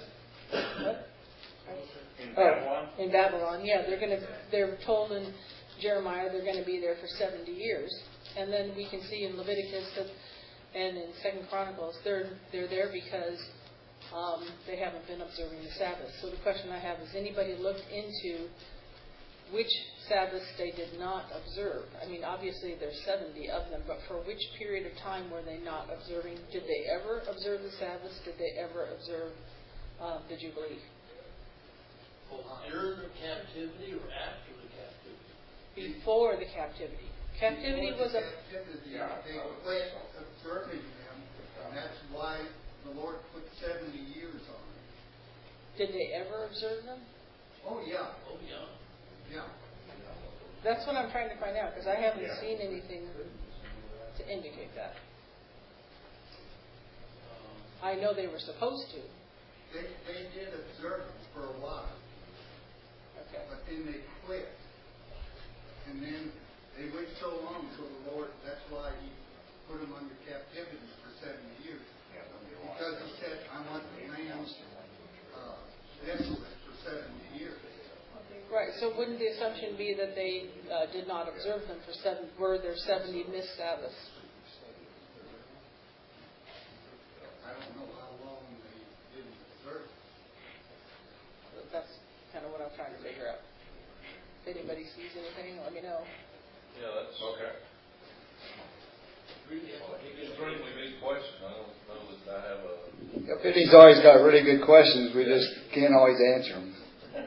[SPEAKER 4] In
[SPEAKER 7] Oh,
[SPEAKER 4] Babylon?
[SPEAKER 7] in Babylon, yeah, they're going to. They're told in Jeremiah they're going to be there for seventy years, and then we can see in Leviticus that, and in Second Chronicles, they're they're there because um, they haven't been observing the Sabbath. So the question I have is: anybody looked into which Sabbaths they did not observe? I mean, obviously there's seventy of them, but for which period of time were they not observing? Did they ever observe the Sabbaths? Did they ever observe uh, the Jubilee?
[SPEAKER 9] During the captivity or after the captivity?
[SPEAKER 7] Before the captivity. Captivity was a...
[SPEAKER 10] Captivity, they quit observing them, and that's why the Lord put seventy years on them.
[SPEAKER 7] Did they ever observe them?
[SPEAKER 10] Oh, yeah.
[SPEAKER 9] Oh, yeah.
[SPEAKER 10] Yeah.
[SPEAKER 7] That's what I'm trying to find out, because I haven't
[SPEAKER 4] Yeah.
[SPEAKER 7] seen anything to indicate that.
[SPEAKER 9] Um,
[SPEAKER 7] I know they were supposed to.
[SPEAKER 10] They, they did observe them for a while,
[SPEAKER 7] Okay.
[SPEAKER 10] but then they quit. And then they went so long, so the Lord, that's why He put them under captivity for seventy years. Because He said, I want the land uh, desolate for seventy years.
[SPEAKER 7] Right, so wouldn't the assumption be that they uh, did not observe them for seven, were there seventy missed Sabbaths?
[SPEAKER 10] I don't know how long they didn't observe.
[SPEAKER 7] That's kind of what I'm trying to figure out. If anybody sees anything, let me know.
[SPEAKER 3] Yeah, that's
[SPEAKER 4] Okay.
[SPEAKER 8] Extremely big question. I don't know that I have a.
[SPEAKER 1] Yeah, Penny's always got really good questions. We just can't always answer them.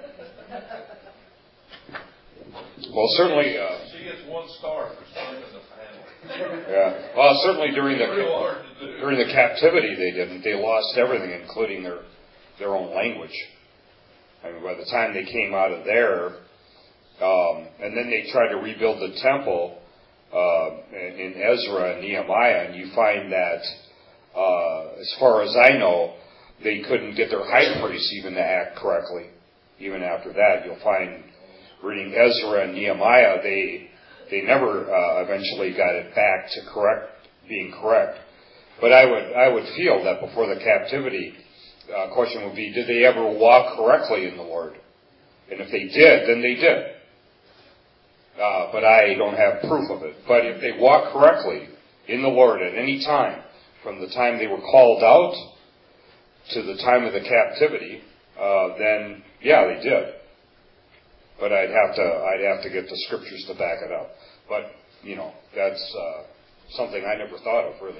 [SPEAKER 2] Well, certainly, uh,
[SPEAKER 8] She gets one star for standing in the panel.
[SPEAKER 2] yeah. Well, certainly during
[SPEAKER 8] Real
[SPEAKER 2] the
[SPEAKER 8] hard to do.
[SPEAKER 2] during the captivity, they didn't. They lost everything, including their their own language. I mean, by the time they came out of there, um, and then they tried to rebuild the temple uh, in Ezra and Nehemiah, and you find that, uh, as far as I know, they couldn't get their high priests even to act correctly. Even after that, you'll find, reading Ezra and Nehemiah, they they never uh, eventually got it back to correct being correct. But I would I would feel that before the captivity, uh, question would be, did they ever walk correctly in the Lord? And if they did, then they did. Uh, but I don't have proof of it. But if they walked correctly in the Lord at any time, from the time they were called out to the time of the captivity, uh, then yeah, they did. But I'd have to I'd have to get the scriptures to back it up. But you know, that's uh, something I never thought of really.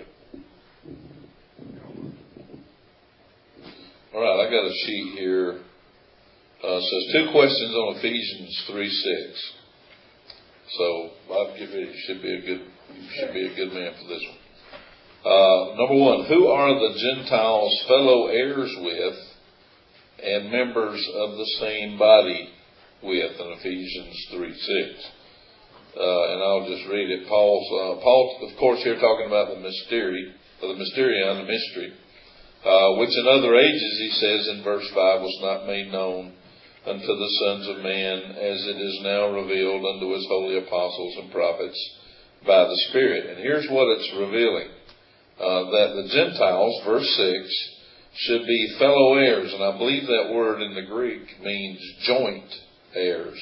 [SPEAKER 3] all right. I got a sheet here. Uh, says two questions on Ephesians three six. So Bob, get ready. You should be a good you should be a good man for this one. Uh, number one, who are the Gentiles fellow heirs with and members of the same body with in Ephesians three six? Uh, and I'll just read it. Paul's, uh, Paul, of course, here talking about the mystery, or the mysterion, the mystery, uh, which in other ages, he says in verse five, was not made known unto the sons of man, as it is now revealed unto his holy apostles and prophets by the Spirit. And here's what it's revealing. uh, that the Gentiles, verse six, should be fellow heirs. And I believe that word in the Greek means joint heirs.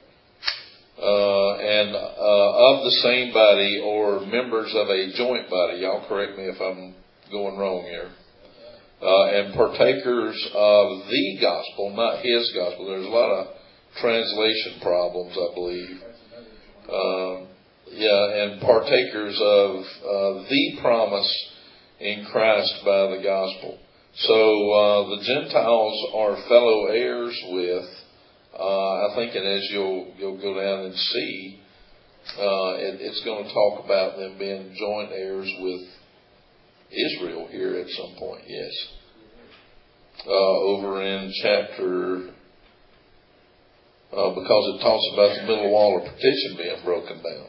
[SPEAKER 3] Uh, and uh, of the same body, or members of a joint body. Y'all correct me if I'm going wrong here. Uh, and partakers of the gospel, not his gospel. There's a lot of translation problems, I believe. Uh, yeah, and partakers of uh, the promise in Christ by the gospel. So uh, the Gentiles are fellow heirs with. Uh, I think, and as you'll you'll go down and see, uh, it, it's going to talk about them being joint heirs with Israel here at some point. Yes, uh, over in chapter, uh, because it talks about the middle wall of partition being broken down.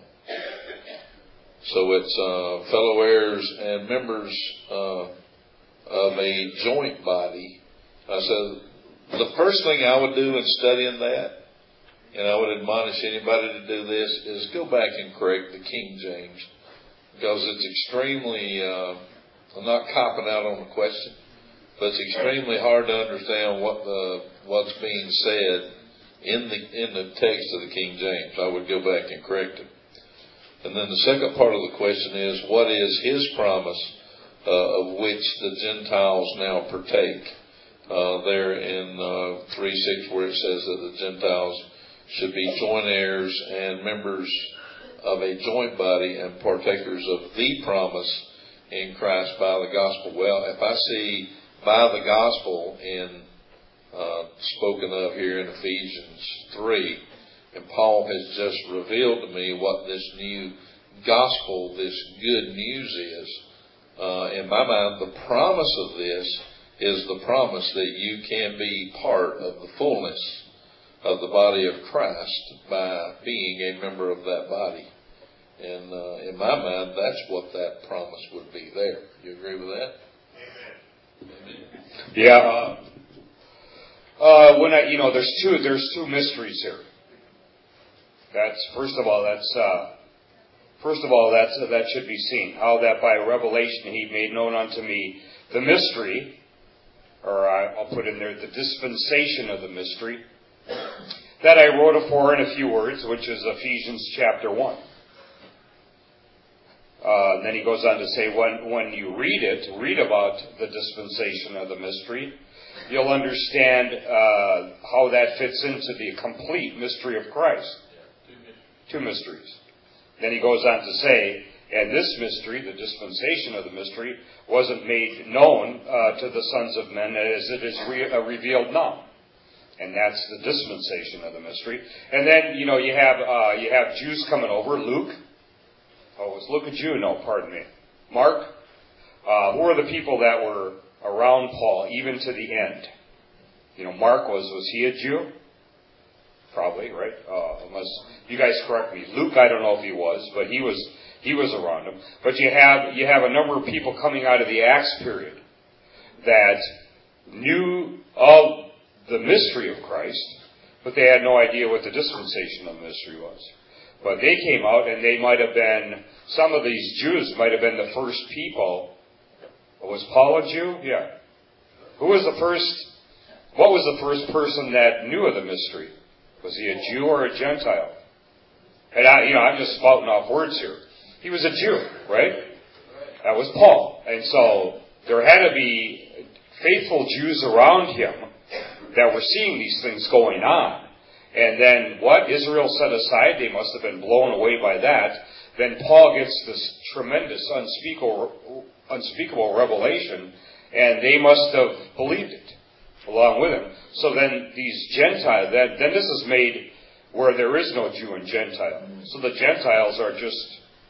[SPEAKER 3] So it's uh, fellow heirs and members uh, of a joint body. Uh, so. The first thing I would do in studying that, and I would admonish anybody to do this, is go back and correct the King James. Because it's extremely, uh, I'm not copping out on the question, but it's extremely hard to understand what the, what's being said in the, in the text of the King James. I would go back and correct it. And then the second part of the question is, what is his promise, uh, of which the Gentiles now partake? Uh, there in uh, three six, where it says that the Gentiles should be joint heirs and members of a joint body and partakers of the promise in Christ by the gospel. Well, if I see by the gospel in uh, spoken of here in Ephesians three, and Paul has just revealed to me what this new gospel, this good news is, uh, in my mind, the promise of this is the promise that you can be part of the fullness of the body of Christ by being a member of that body. And uh, in my mind, that's what that promise would be there. You agree with that?
[SPEAKER 2] Amen. Amen. Yeah. Uh, uh, when I, you know, there's two, there's two mysteries here. That's first of all, that's uh, first of all, that's uh, that should be seen. How that by revelation he made known unto me the mystery. Or I'll put in there the dispensation of the mystery, that I wrote afore in a few words, which is Ephesians chapter one. Uh, and then he goes on to say, when, when you read it, read about the dispensation of the mystery, you'll understand uh, how that fits into the complete mystery of Christ. Two mysteries. Then he goes on to say, and this mystery, the dispensation of the mystery, wasn't made known uh, to the sons of men as it is re- uh, revealed now. And that's the dispensation of the mystery. And then, you know, you have uh, you have Jews coming over. Luke. Oh, was Luke a Jew? No, pardon me. Mark. Uh, who are the people that were around Paul, even to the end? You know, Mark was, was he a Jew? Probably, right? Uh, unless, you guys correct me. Luke, I don't know if he was, but he was... He was around him. But you have you have a number of people coming out of the Acts period that knew of the mystery of Christ, but they had no idea what the dispensation of the mystery was. But they came out, and they might have been, some of these Jews might have been the first people. Was Paul a Jew? Yeah. Who was the first, what was the first person that knew of the mystery? Was he a Jew or a Gentile? And I, you know, I'm just spouting off words here. He was a Jew, right? That was Paul. And so there had to be faithful Jews around him that were seeing these things going on. And then what? Israel set aside. They must have been blown away by that. Then Paul gets this tremendous, unspeakable, unspeakable revelation, and they must have believed it along with him. So then these Gentiles, then, then this is made where there is no Jew and Gentile. So the Gentiles are just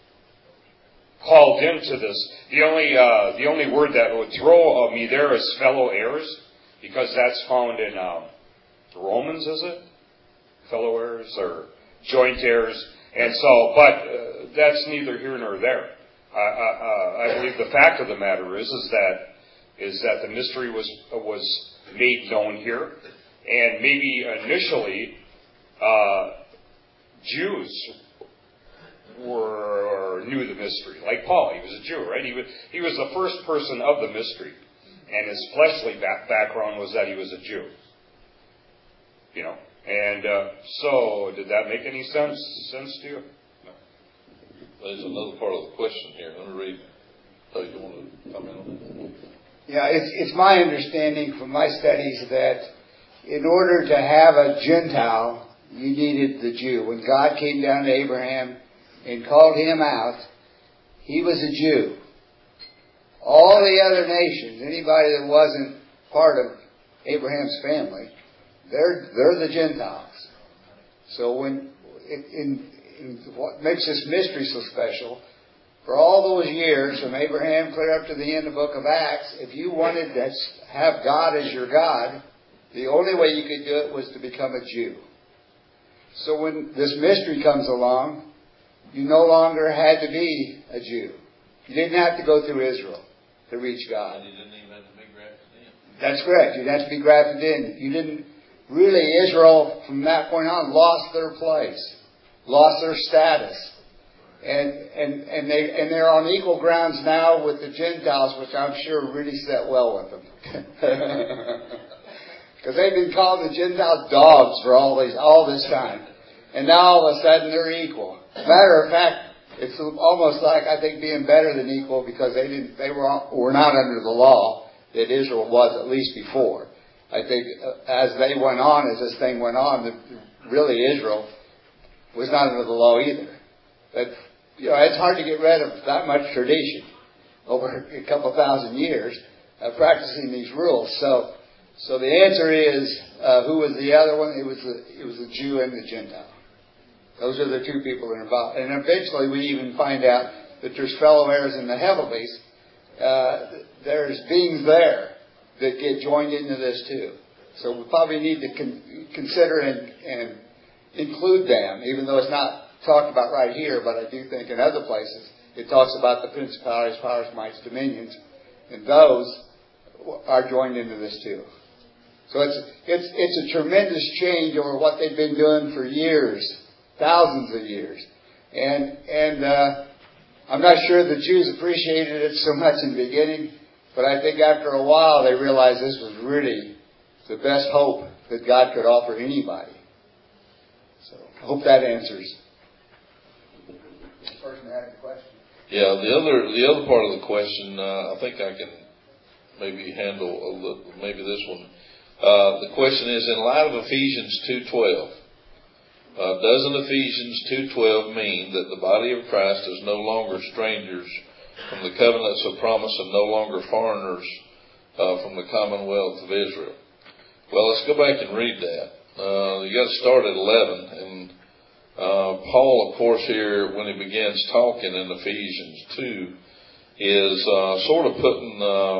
[SPEAKER 2] called into this. The only uh, the only word that would throw me there is fellow heirs, because that's found in um, Romans, is it? Fellow heirs or joint heirs. And so, but uh, that's neither here nor there. Uh, uh, I believe the fact of the matter is, is that is that the mystery was was made known here, and maybe initially uh, Jews were or knew the mystery. Like Paul, he was a Jew, right? He was he was the first person of the mystery, and his fleshly back, background was that he was a Jew. You know, and uh, so did that make any sense sense to you? No.
[SPEAKER 3] There's another part of the question here. Let me read. Oh, you want to comment on it?
[SPEAKER 1] Yeah, it's it's my understanding from my studies that in order to have a Gentile, you needed the Jew. When God came down to Abraham and called him out, he was a Jew. All the other nations, anybody that wasn't part of Abraham's family, they're they're the Gentiles. So when in, in what makes this mystery so special, for all those years from Abraham clear up to the end of the book of Acts, if you wanted to have God as your God, the only way you could do it was to become a Jew. So when this mystery comes along, you no longer had to be a Jew. You didn't have to go through Israel to reach God.
[SPEAKER 3] And you didn't even have to be grafted in.
[SPEAKER 1] That's correct. You didn't have to be grafted in. You didn't really, Israel from that point on lost their place, lost their status. And and and they and they're on equal grounds now with the Gentiles, which I'm sure really set well with them, because they've been called the Gentile dogs for all these all this time, and now all of a sudden they're equal. Matter of fact, it's almost like I think being better than equal because they didn't they were were not under the law that Israel was at least before. I think as they went on, as this thing went on, that really Israel was not under the law either. But you know, it's hard to get rid of that much tradition over a couple thousand years of practicing these rules. So, so the answer is, uh, who was the other one? It was the, it was the Jew and the Gentile. Those are the two people that are involved. And eventually we even find out that there's fellow heirs in the heavenlies. Uh, there's beings there that get joined into this too. So we probably need to con- consider and, and include them, even though it's not talked about right here, but I do think in other places it talks about the principalities, powers, mights, dominions, and those are joined into this too. So it's it's it's a tremendous change over what they've been doing for years, thousands of years, and and uh, I'm not sure the Jews appreciated it so much in the beginning, but I think after a while they realized this was really the best hope that God could offer anybody. So I hope that answers. Person had a question.
[SPEAKER 3] Yeah, the other the other part of the question, uh, I think I can maybe handle a little, maybe this one. Uh, the question is, in light of Ephesians two twelve, uh, doesn't Ephesians two twelve mean that the body of Christ is no longer strangers from the covenants of promise and no longer foreigners uh, from the commonwealth of Israel? Well, let's go back and read that. Uh, you got to start at eleven, and Uh, Paul, of course, here, when he begins talking in Ephesians two, is uh, sort of putting, uh,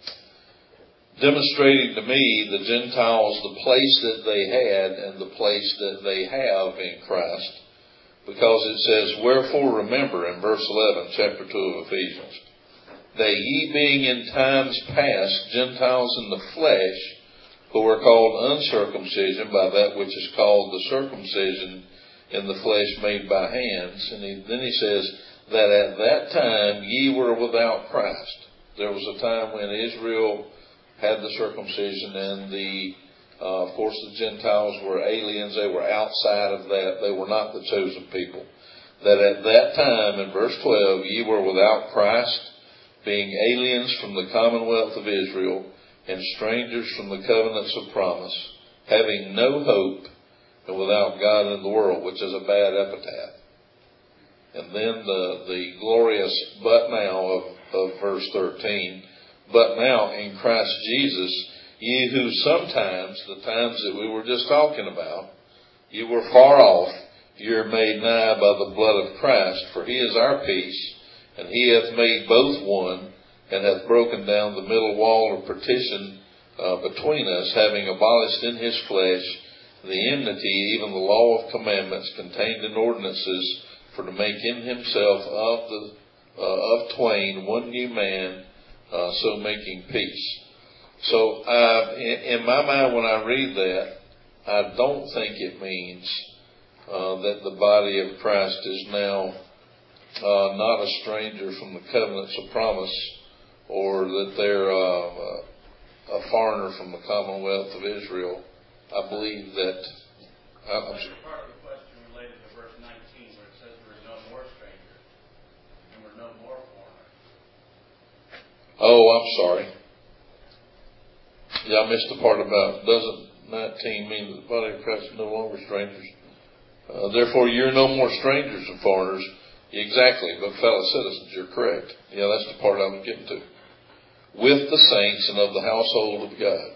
[SPEAKER 3] demonstrating to me, the Gentiles, the place that they had and the place that they have in Christ. Because it says, wherefore remember, in verse eleven, chapter two of Ephesians, that ye being in times past Gentiles in the flesh, who are called uncircumcision by that which is called the circumcision in the flesh made by hands. And he, then he says that at that time ye were without Christ. There was a time when Israel had the circumcision and the, uh, of course the Gentiles were aliens. They were outside of that. They were not the chosen people. That at that time, in verse twelve, ye were without Christ, being aliens from the commonwealth of Israel and strangers from the covenants of promise, having no hope and without God in the world, which is a bad epitaph. And then the, the glorious but now of, of verse thirteen, but now in Christ Jesus, ye who sometimes, the times that we were just talking about, you were far off, ye are made nigh by the blood of Christ, for he is our peace, and he hath made both one, and hath broken down the middle wall of partition uh, between us, having abolished in his flesh the enmity, even the law of commandments contained in ordinances, for to make in himself of the uh, of twain one new man, uh, so making peace. So uh, in, in my mind, when I read that, I don't think it means uh, that the body of Christ is now uh, not a stranger from the covenants of promise, or that they're uh, a foreigner from the commonwealth of Israel. I believe that. Uh, I'm sorry.
[SPEAKER 4] Part of the question related to verse nineteen, where it says we're no more strangers and we're no more foreigners.
[SPEAKER 3] Oh, I'm sorry. Yeah, I missed the part about doesn't nineteen mean that the body of Christ is no longer strangers. Uh, therefore, you're no more strangers and foreigners. Exactly, but fellow citizens, you're correct. Yeah, that's the part I was getting to. With the saints and of the household of God.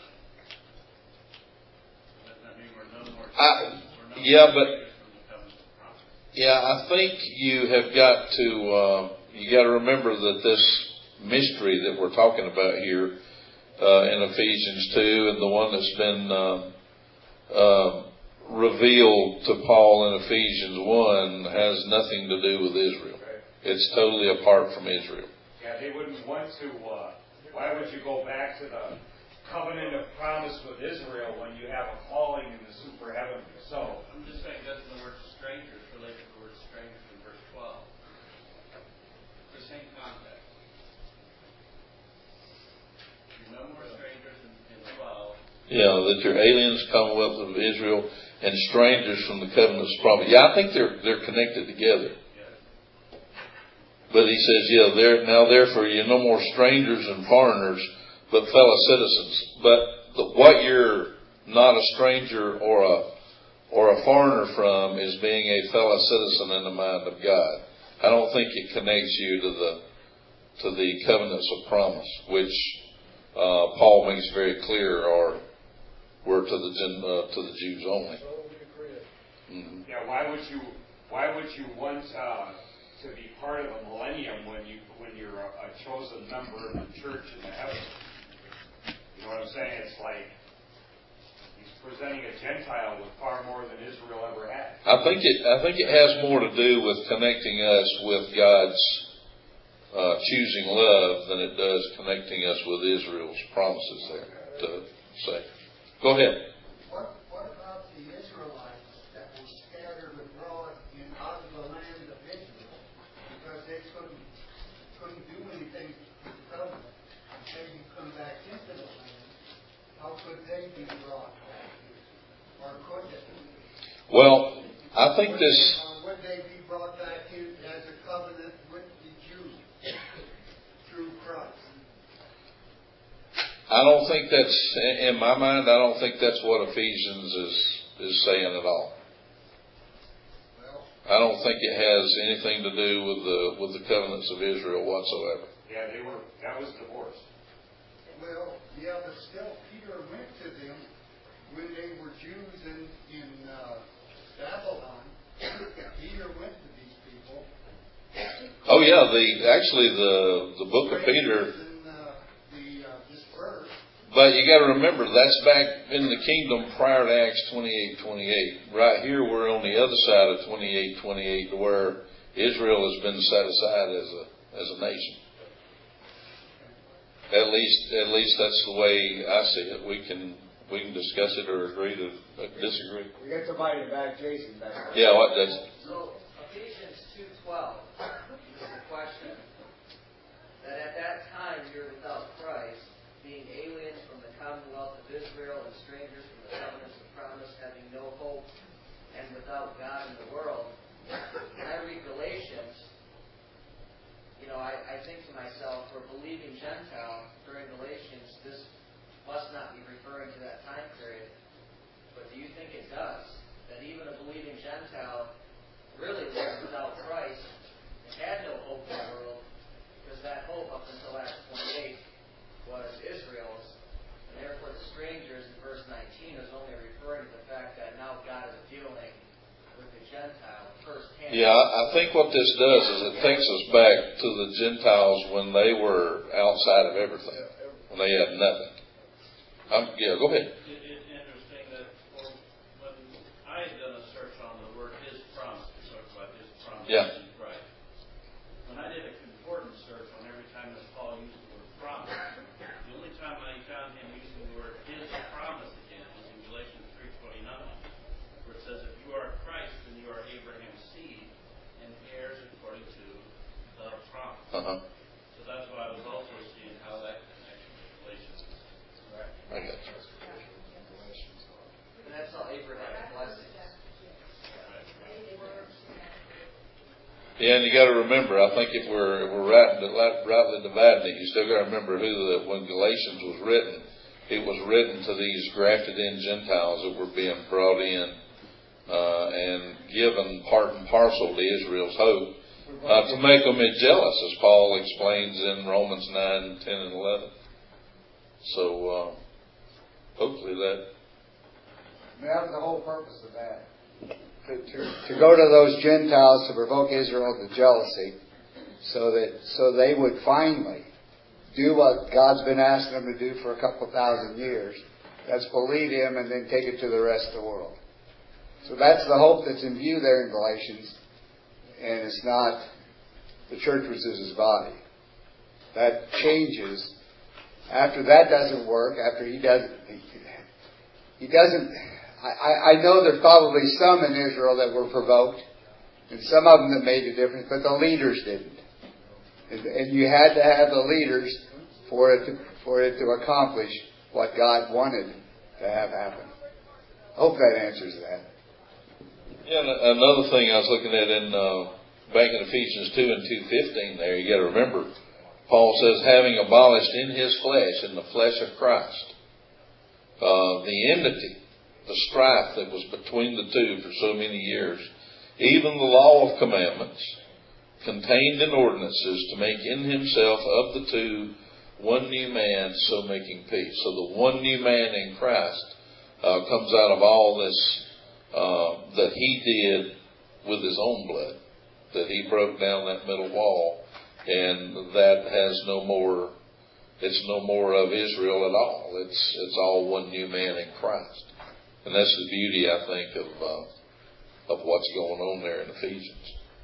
[SPEAKER 3] I, yeah, but yeah, I think you have got to uh, you got to remember that this mystery that we're talking about here uh, in Ephesians two, and the one that's been uh, uh, revealed to Paul in Ephesians one, has nothing to do with Israel. It's totally apart from Israel.
[SPEAKER 2] Yeah, they wouldn't want to. Uh, why would you go back to the covenant of promise with Israel when you have a calling in the super heavenly? So
[SPEAKER 4] I'm just saying, doesn't the word strangers relate to the word strangers in verse twelve? The same context. You're no more strangers in, in twelve.
[SPEAKER 3] Yeah, that you're aliens, commonwealth of Israel, and strangers from the covenants of promise. Yeah, I think they're they're connected together. But he says, yeah, they're, now therefore you're no more strangers and foreigners, but fellow citizens. But the, what you're not a stranger or a or a foreigner from is being a fellow citizen in the mind of God. I don't think it connects you to the to the covenants of promise, which uh, Paul makes very clear are were to the uh, to the Jews only.
[SPEAKER 2] Mm-hmm. Yeah, why would you why would you want uh, to be part of the millennium when you when you're a, a chosen member of the church in the heavens? You know what I'm saying? It's like he's presenting a Gentile with far more than Israel ever had.
[SPEAKER 3] I think it. I think it has more to do with connecting us with God's uh, choosing love than it does connecting us with Israel's promises. There to say. Go ahead.
[SPEAKER 10] What, what about the Israelites that were scattered abroad in out of the land of Israel because they couldn't couldn't do anything with the covenant until you come back into the land? How could they be brought back here? Or could they?
[SPEAKER 3] Well, I think
[SPEAKER 10] would
[SPEAKER 3] this.
[SPEAKER 10] They, uh, would they be brought back here as a covenant with the Jews through Christ?
[SPEAKER 3] I don't think that's in my mind. I don't think that's what Ephesians is is saying at all.
[SPEAKER 10] Well,
[SPEAKER 3] I don't think it has anything to do with the with the covenants of Israel whatsoever.
[SPEAKER 2] Yeah, they were. That was divorced.
[SPEAKER 10] Well, yeah, but still, Peter went to them when they were Jews in in uh, Babylon. Peter went to these people.
[SPEAKER 3] Oh yeah, the actually the the book of Peter.
[SPEAKER 10] In, uh, the, uh, this verse.
[SPEAKER 3] But you got to remember that's back in the kingdom prior to Acts twenty-eight twenty-eight. Right here, we're on the other side of twenty-eight twenty-eight, where Israel has been set aside as a as a nation. At least, at least that's the way I see it. We can we can discuss it or agree to uh, disagree.
[SPEAKER 1] We got somebody back, Jason. Back
[SPEAKER 3] Yeah, what does?
[SPEAKER 6] So Ephesians two twelve is the question that at that time you're without Christ, being aliens from the commonwealth of Israel and strangers from the covenants of promise, having no hope and without God in the world. When I read Galatians, you know, I, I think to myself, for a believing Gentile during Galatians, this must not be referring to that time period. But do you think it does? That even a believing Gentile really lived without Christ and had no hope in the world, because that hope up until Acts twenty-eight was Israel's, and therefore the strangers in verse nineteen is only referring to the fact that now God is dealing with the Gentile firsthand.
[SPEAKER 3] Yeah, I think what this does is it takes us back to the Gentiles when they were outside of everything, when they had nothing. Um, yeah, go ahead.
[SPEAKER 9] It, it's interesting that well, when I had done a search on the word "His promise," we talked about His promise
[SPEAKER 3] Yeah.
[SPEAKER 9] in Christ. When I did a concordance search on every time that Paul used the word "promise," the only time I found him using the word "His promise" again was in Galatians three twenty-nine, where it says, "If you are Christ, then you are Abraham's seed and heirs according to
[SPEAKER 3] Yeah, and you got to remember, I think if we're if we're rightly, rightly dividing it, you still got to remember who the, when Galatians was written, it was written to these grafted in Gentiles that were being brought in uh, and given part and parcel to Israel's hope, uh, to make them jealous, as Paul explains in Romans nine, ten, and eleven. So uh, hopefully that.
[SPEAKER 1] That was the whole purpose of that. To, to, to go to those Gentiles to provoke Israel to jealousy, so that so they would finally do what God's been asking them to do for a couple thousand years. That's believe Him and then take it to the rest of the world. So that's the hope that's in view there in Galatians, and it's not the church was His body. That changes after that doesn't work. After He doesn't, He, he doesn't. I, I know there's probably some in Israel that were provoked, and some of them that made a difference, but the leaders didn't. And, and you had to have the leaders for it to, for it to accomplish what God wanted to have happen. I hope that answers that.
[SPEAKER 3] Yeah, another thing I was looking at in uh, back in Ephesians two and two fifteen. There, you got to remember, Paul says, having abolished in His flesh, in the flesh of Christ, uh, the enmity, the strife that was between the two for so many years, even the law of commandments contained in ordinances, to make in Himself of the two one new man, so making peace. So the one new man in Christ uh, comes out of all this uh, that He did with His own blood, that He broke down that middle wall, and that has no more, it's no more of Israel at all. It's, it's all one new man in Christ. And that's the beauty, I think, of uh, of what's going on there in Ephesians.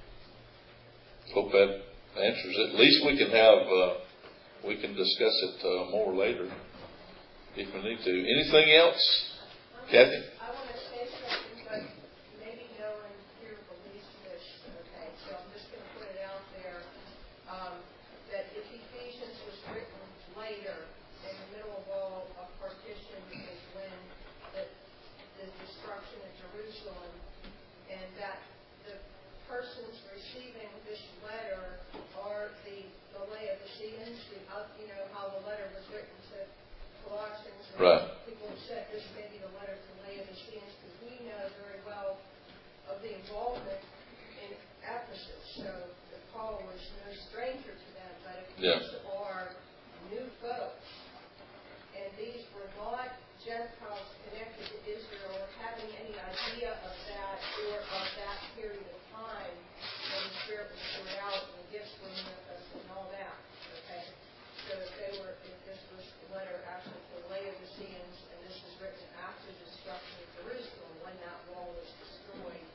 [SPEAKER 3] Hope that answers it. At least we can have uh, we can discuss it uh, more later if we need to. Anything else, Kathy?
[SPEAKER 11] I want to say something, but maybe no one here believes this. Okay, so I'm just going to put it out there um, that if Ephesians was written later, in the middle of all of partition is when the the destruction of Jerusalem, and that the persons receiving this letter are the, the Laodiceans, the, uh, you know, how the letter was written to Colossians.
[SPEAKER 3] Right.
[SPEAKER 11] People have said this may be the letter to Laodiceans, because we know very well of the involvement in Ephesus. So that Paul was no stranger to them, but if
[SPEAKER 3] yeah.
[SPEAKER 11] these are new folks, and these were not Gentiles connected to Israel or having any idea of that or of that period of time when the Spirit was poured out and the gifts were manifested and all that. Okay? So if they were, if this was the letter actually to the Laodiceans, and this was written after the destruction of Jerusalem, when that wall was destroyed,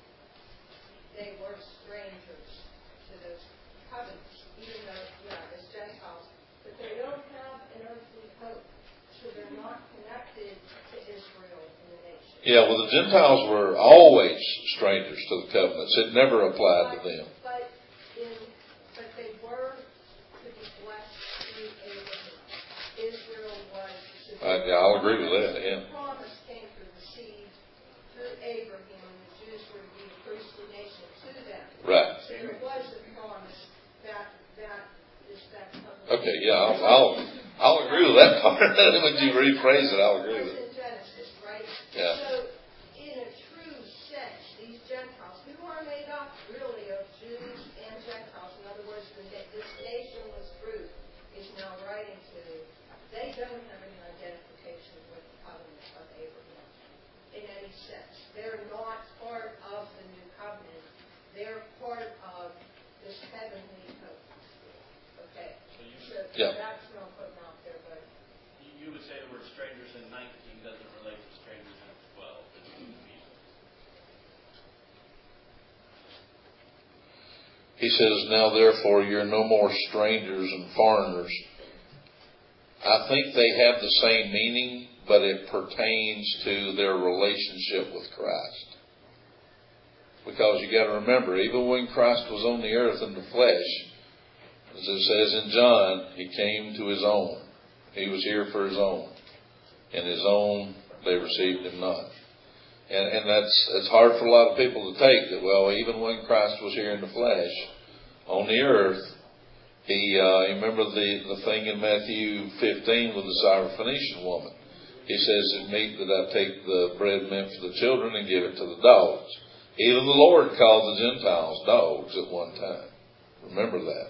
[SPEAKER 11] they were strangers to those covenants, even though, yeah, as Gentiles, but they don't have an earthly hope. So they're not connected to Israel in the nation.
[SPEAKER 3] Yeah, well, the Gentiles were always strangers to the covenants. It never applied
[SPEAKER 11] but,
[SPEAKER 3] to them.
[SPEAKER 11] But, in, but they were to be blessed through Abraham. Israel was to be
[SPEAKER 3] I, yeah, I'll agree with that, yeah.
[SPEAKER 11] The promise came through the seed, through Abraham, and the Jews were to be a priestly nation to them.
[SPEAKER 3] Right.
[SPEAKER 11] So there was a promise that that is that covenant.
[SPEAKER 3] Okay, yeah, I'll, I'll I'll agree with that part. When you rephrase it, I'll agree with it.
[SPEAKER 11] In Genesis, right?
[SPEAKER 3] Yeah.
[SPEAKER 11] So, in a true sense, these Gentiles, who are made up really of Jews and Gentiles, in other words, the, this nationless group is now writing to, they don't have any identification with the covenant of Abraham in any sense. They're not part of the new covenant. They're part of this heavenly hope. Okay? So
[SPEAKER 3] Yeah.
[SPEAKER 11] that's what I'm putting out there, but
[SPEAKER 9] You would say the word strangers in nineteen doesn't relate to strangers in twelve.
[SPEAKER 3] He says, now therefore you're no more strangers and foreigners. I think they have the same meaning, but it pertains to their relationship with Christ. Because you got to remember, even when Christ was on the earth in the flesh, as it says in John, He came to His own. He was here for His own. And His own, they received Him not. And, and that's it's hard for a lot of people to take that, well, even when Christ was here in the flesh, on the earth, he, uh, you remember the, the thing in Matthew fifteen with the Syrophoenician woman. He says, "It meet that I take the bread meant for the children and give it to the dogs." Even the Lord called the Gentiles dogs at one time. Remember that.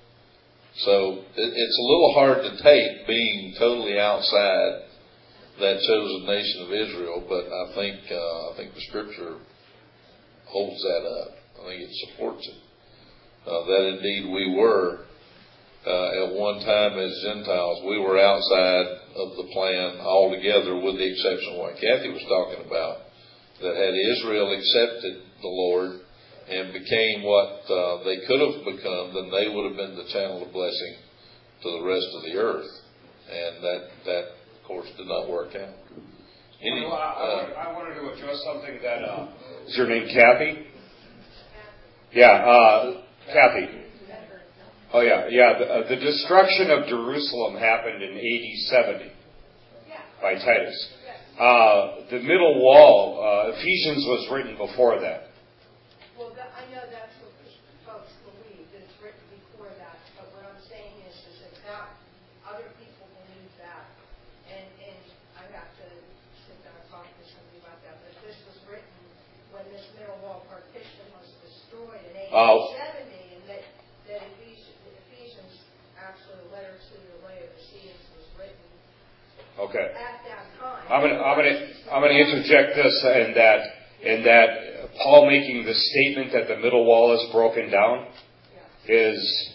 [SPEAKER 3] So it, it's a little hard to take being totally outside that chosen nation of Israel, but I think uh, I think the Scripture holds that up. I think it supports it. Uh, that indeed we were uh, at one time as Gentiles, we were outside of the plan altogether, with the exception of what Kathy was talking about. That had Israel accepted the Lord and became what uh, they could have become, then they would have been the channel of blessing to the rest of the earth. And that, that of course, did not work out. Any,
[SPEAKER 2] well, I, I,
[SPEAKER 3] uh,
[SPEAKER 2] wanted, I wanted to address something that, uh, is your name Kathy? Yeah, uh, Kathy. Oh, yeah, yeah. The, uh, the destruction of Jerusalem happened in A D seventy by Titus. Uh, the middle wall, uh, Ephesians was written before that.
[SPEAKER 11] Well, that, I know that's what folks believe, that it's written before that. But what I'm saying is, is that, that other people believe that. And, and I have to sit down and talk to somebody about that. But this was written when this middle wall partition was destroyed in eighteen seventy, and that, that Ephesians, Ephesians, actually, a letter to the Laodiceans was written
[SPEAKER 2] Okay.
[SPEAKER 11] at that time.
[SPEAKER 2] I'm gonna, I'm gonna, I'm gonna interject this in that, in that Paul making the statement that the middle wall is broken down is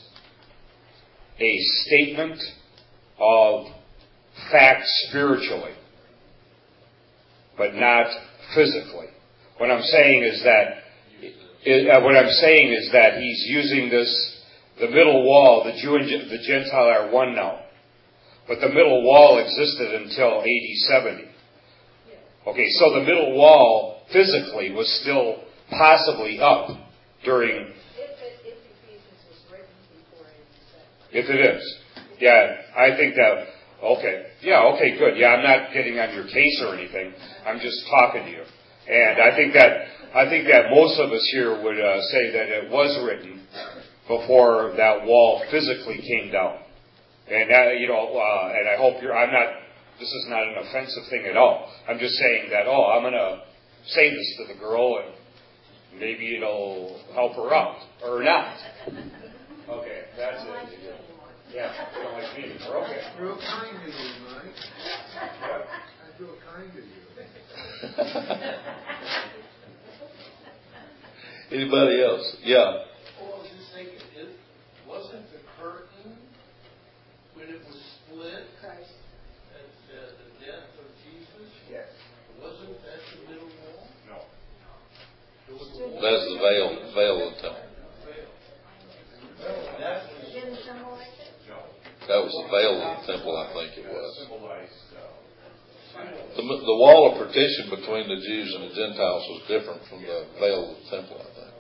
[SPEAKER 2] a statement of fact spiritually, but not physically. What I'm saying is that, it, uh, what I'm saying is that he's using this, the middle wall, the Jew and the Gentile are one now. But the middle wall existed until A D seventy. Okay, so the middle wall physically was still possibly up during...
[SPEAKER 11] If, it, if Ephesians was written before A D seventy.
[SPEAKER 2] If it is. Yeah, I think that... Okay. Yeah, okay, good. Yeah, I'm not getting on your case or anything. I'm just talking to you. And I think that I think that most of us here would uh, say that it was written before that wall physically came down. And, uh, you know, uh, and I hope you're, I'm not, this is not an offensive thing at all. I'm just saying that, oh, I'm going to say this to the girl and maybe it'll help her out. Or not. Okay, that's it. Yeah, you don't like me anymore. Okay.
[SPEAKER 10] Real kind to you, Mike.
[SPEAKER 2] What?
[SPEAKER 10] That's real kind to you.
[SPEAKER 3] Anybody else? Yeah.
[SPEAKER 5] Well, I was just thinking, it wasn't the curtain when it was split
[SPEAKER 11] Christ.
[SPEAKER 5] at uh, the death of Jesus?
[SPEAKER 1] Yes.
[SPEAKER 5] Wasn't that the middle wall?
[SPEAKER 2] No.
[SPEAKER 5] It was the wall.
[SPEAKER 3] That's the veil, veil of the temple.
[SPEAKER 5] That was,
[SPEAKER 11] Didn't symbolize it?
[SPEAKER 2] No.
[SPEAKER 3] That was the veil of the temple, I think it was.
[SPEAKER 2] Symbolized, uh,
[SPEAKER 3] The, the wall of partition between the Jews and the Gentiles was different from the veil of the temple, I think.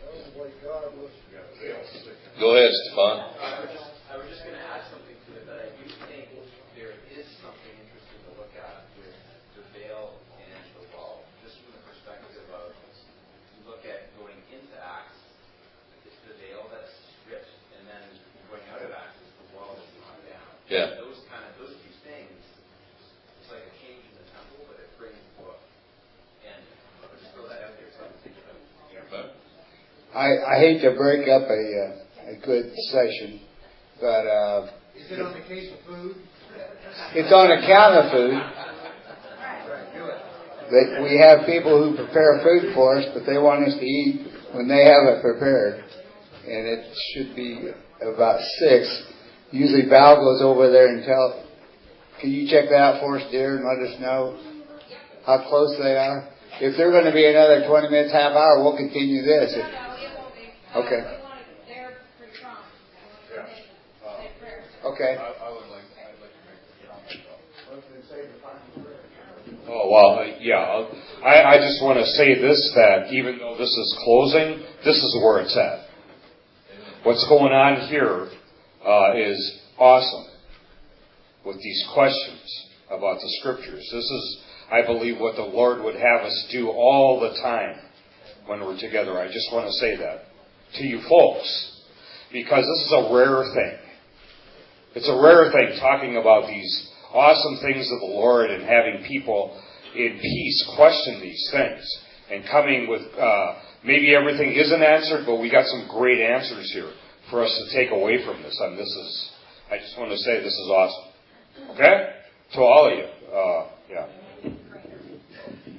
[SPEAKER 3] Go ahead, Stefan.
[SPEAKER 12] I was just going to add something to it, that I do think there is something interesting to look at with the veil and the wall, just from the perspective of, you look at going into Acts, it's the veil that's stripped, and then going out of Acts, it's the wall that's torn down.
[SPEAKER 3] Yeah.
[SPEAKER 12] Those kind of, those two things, it's like a change in the temple, but it brings the book. And I'll just throw that out there, so I can think about it.
[SPEAKER 1] I, I hate to break up a, uh, a good session, but uh,
[SPEAKER 10] Is it on the case of food?
[SPEAKER 1] it's on account of food. That we have people who prepare food for us, but they want us to eat when they have it prepared. And it should be about six. Usually Val goes over there and tell, can you check that out for us, dear, and let us know how close they are? If they're going to be another twenty minutes, half hour, we'll continue this. If, okay. Okay.
[SPEAKER 2] I would like, I'd like to make a comment. Oh, well, yeah. I, I just want to say this, that even though this is closing, this is where it's at. What's going on here uh, is awesome with these questions about the Scriptures. This is, I believe, what the Lord would have us do all the time when we're together. I just want to say that to you folks. because this is a rare thing. It's a rare thing talking about these awesome things of the Lord and having people in peace question these things and coming with, uh, maybe everything isn't answered, but we got some great answers here for us to take away from this. And this is, I just want to say this is awesome. Okay? To all of you. Uh, yeah.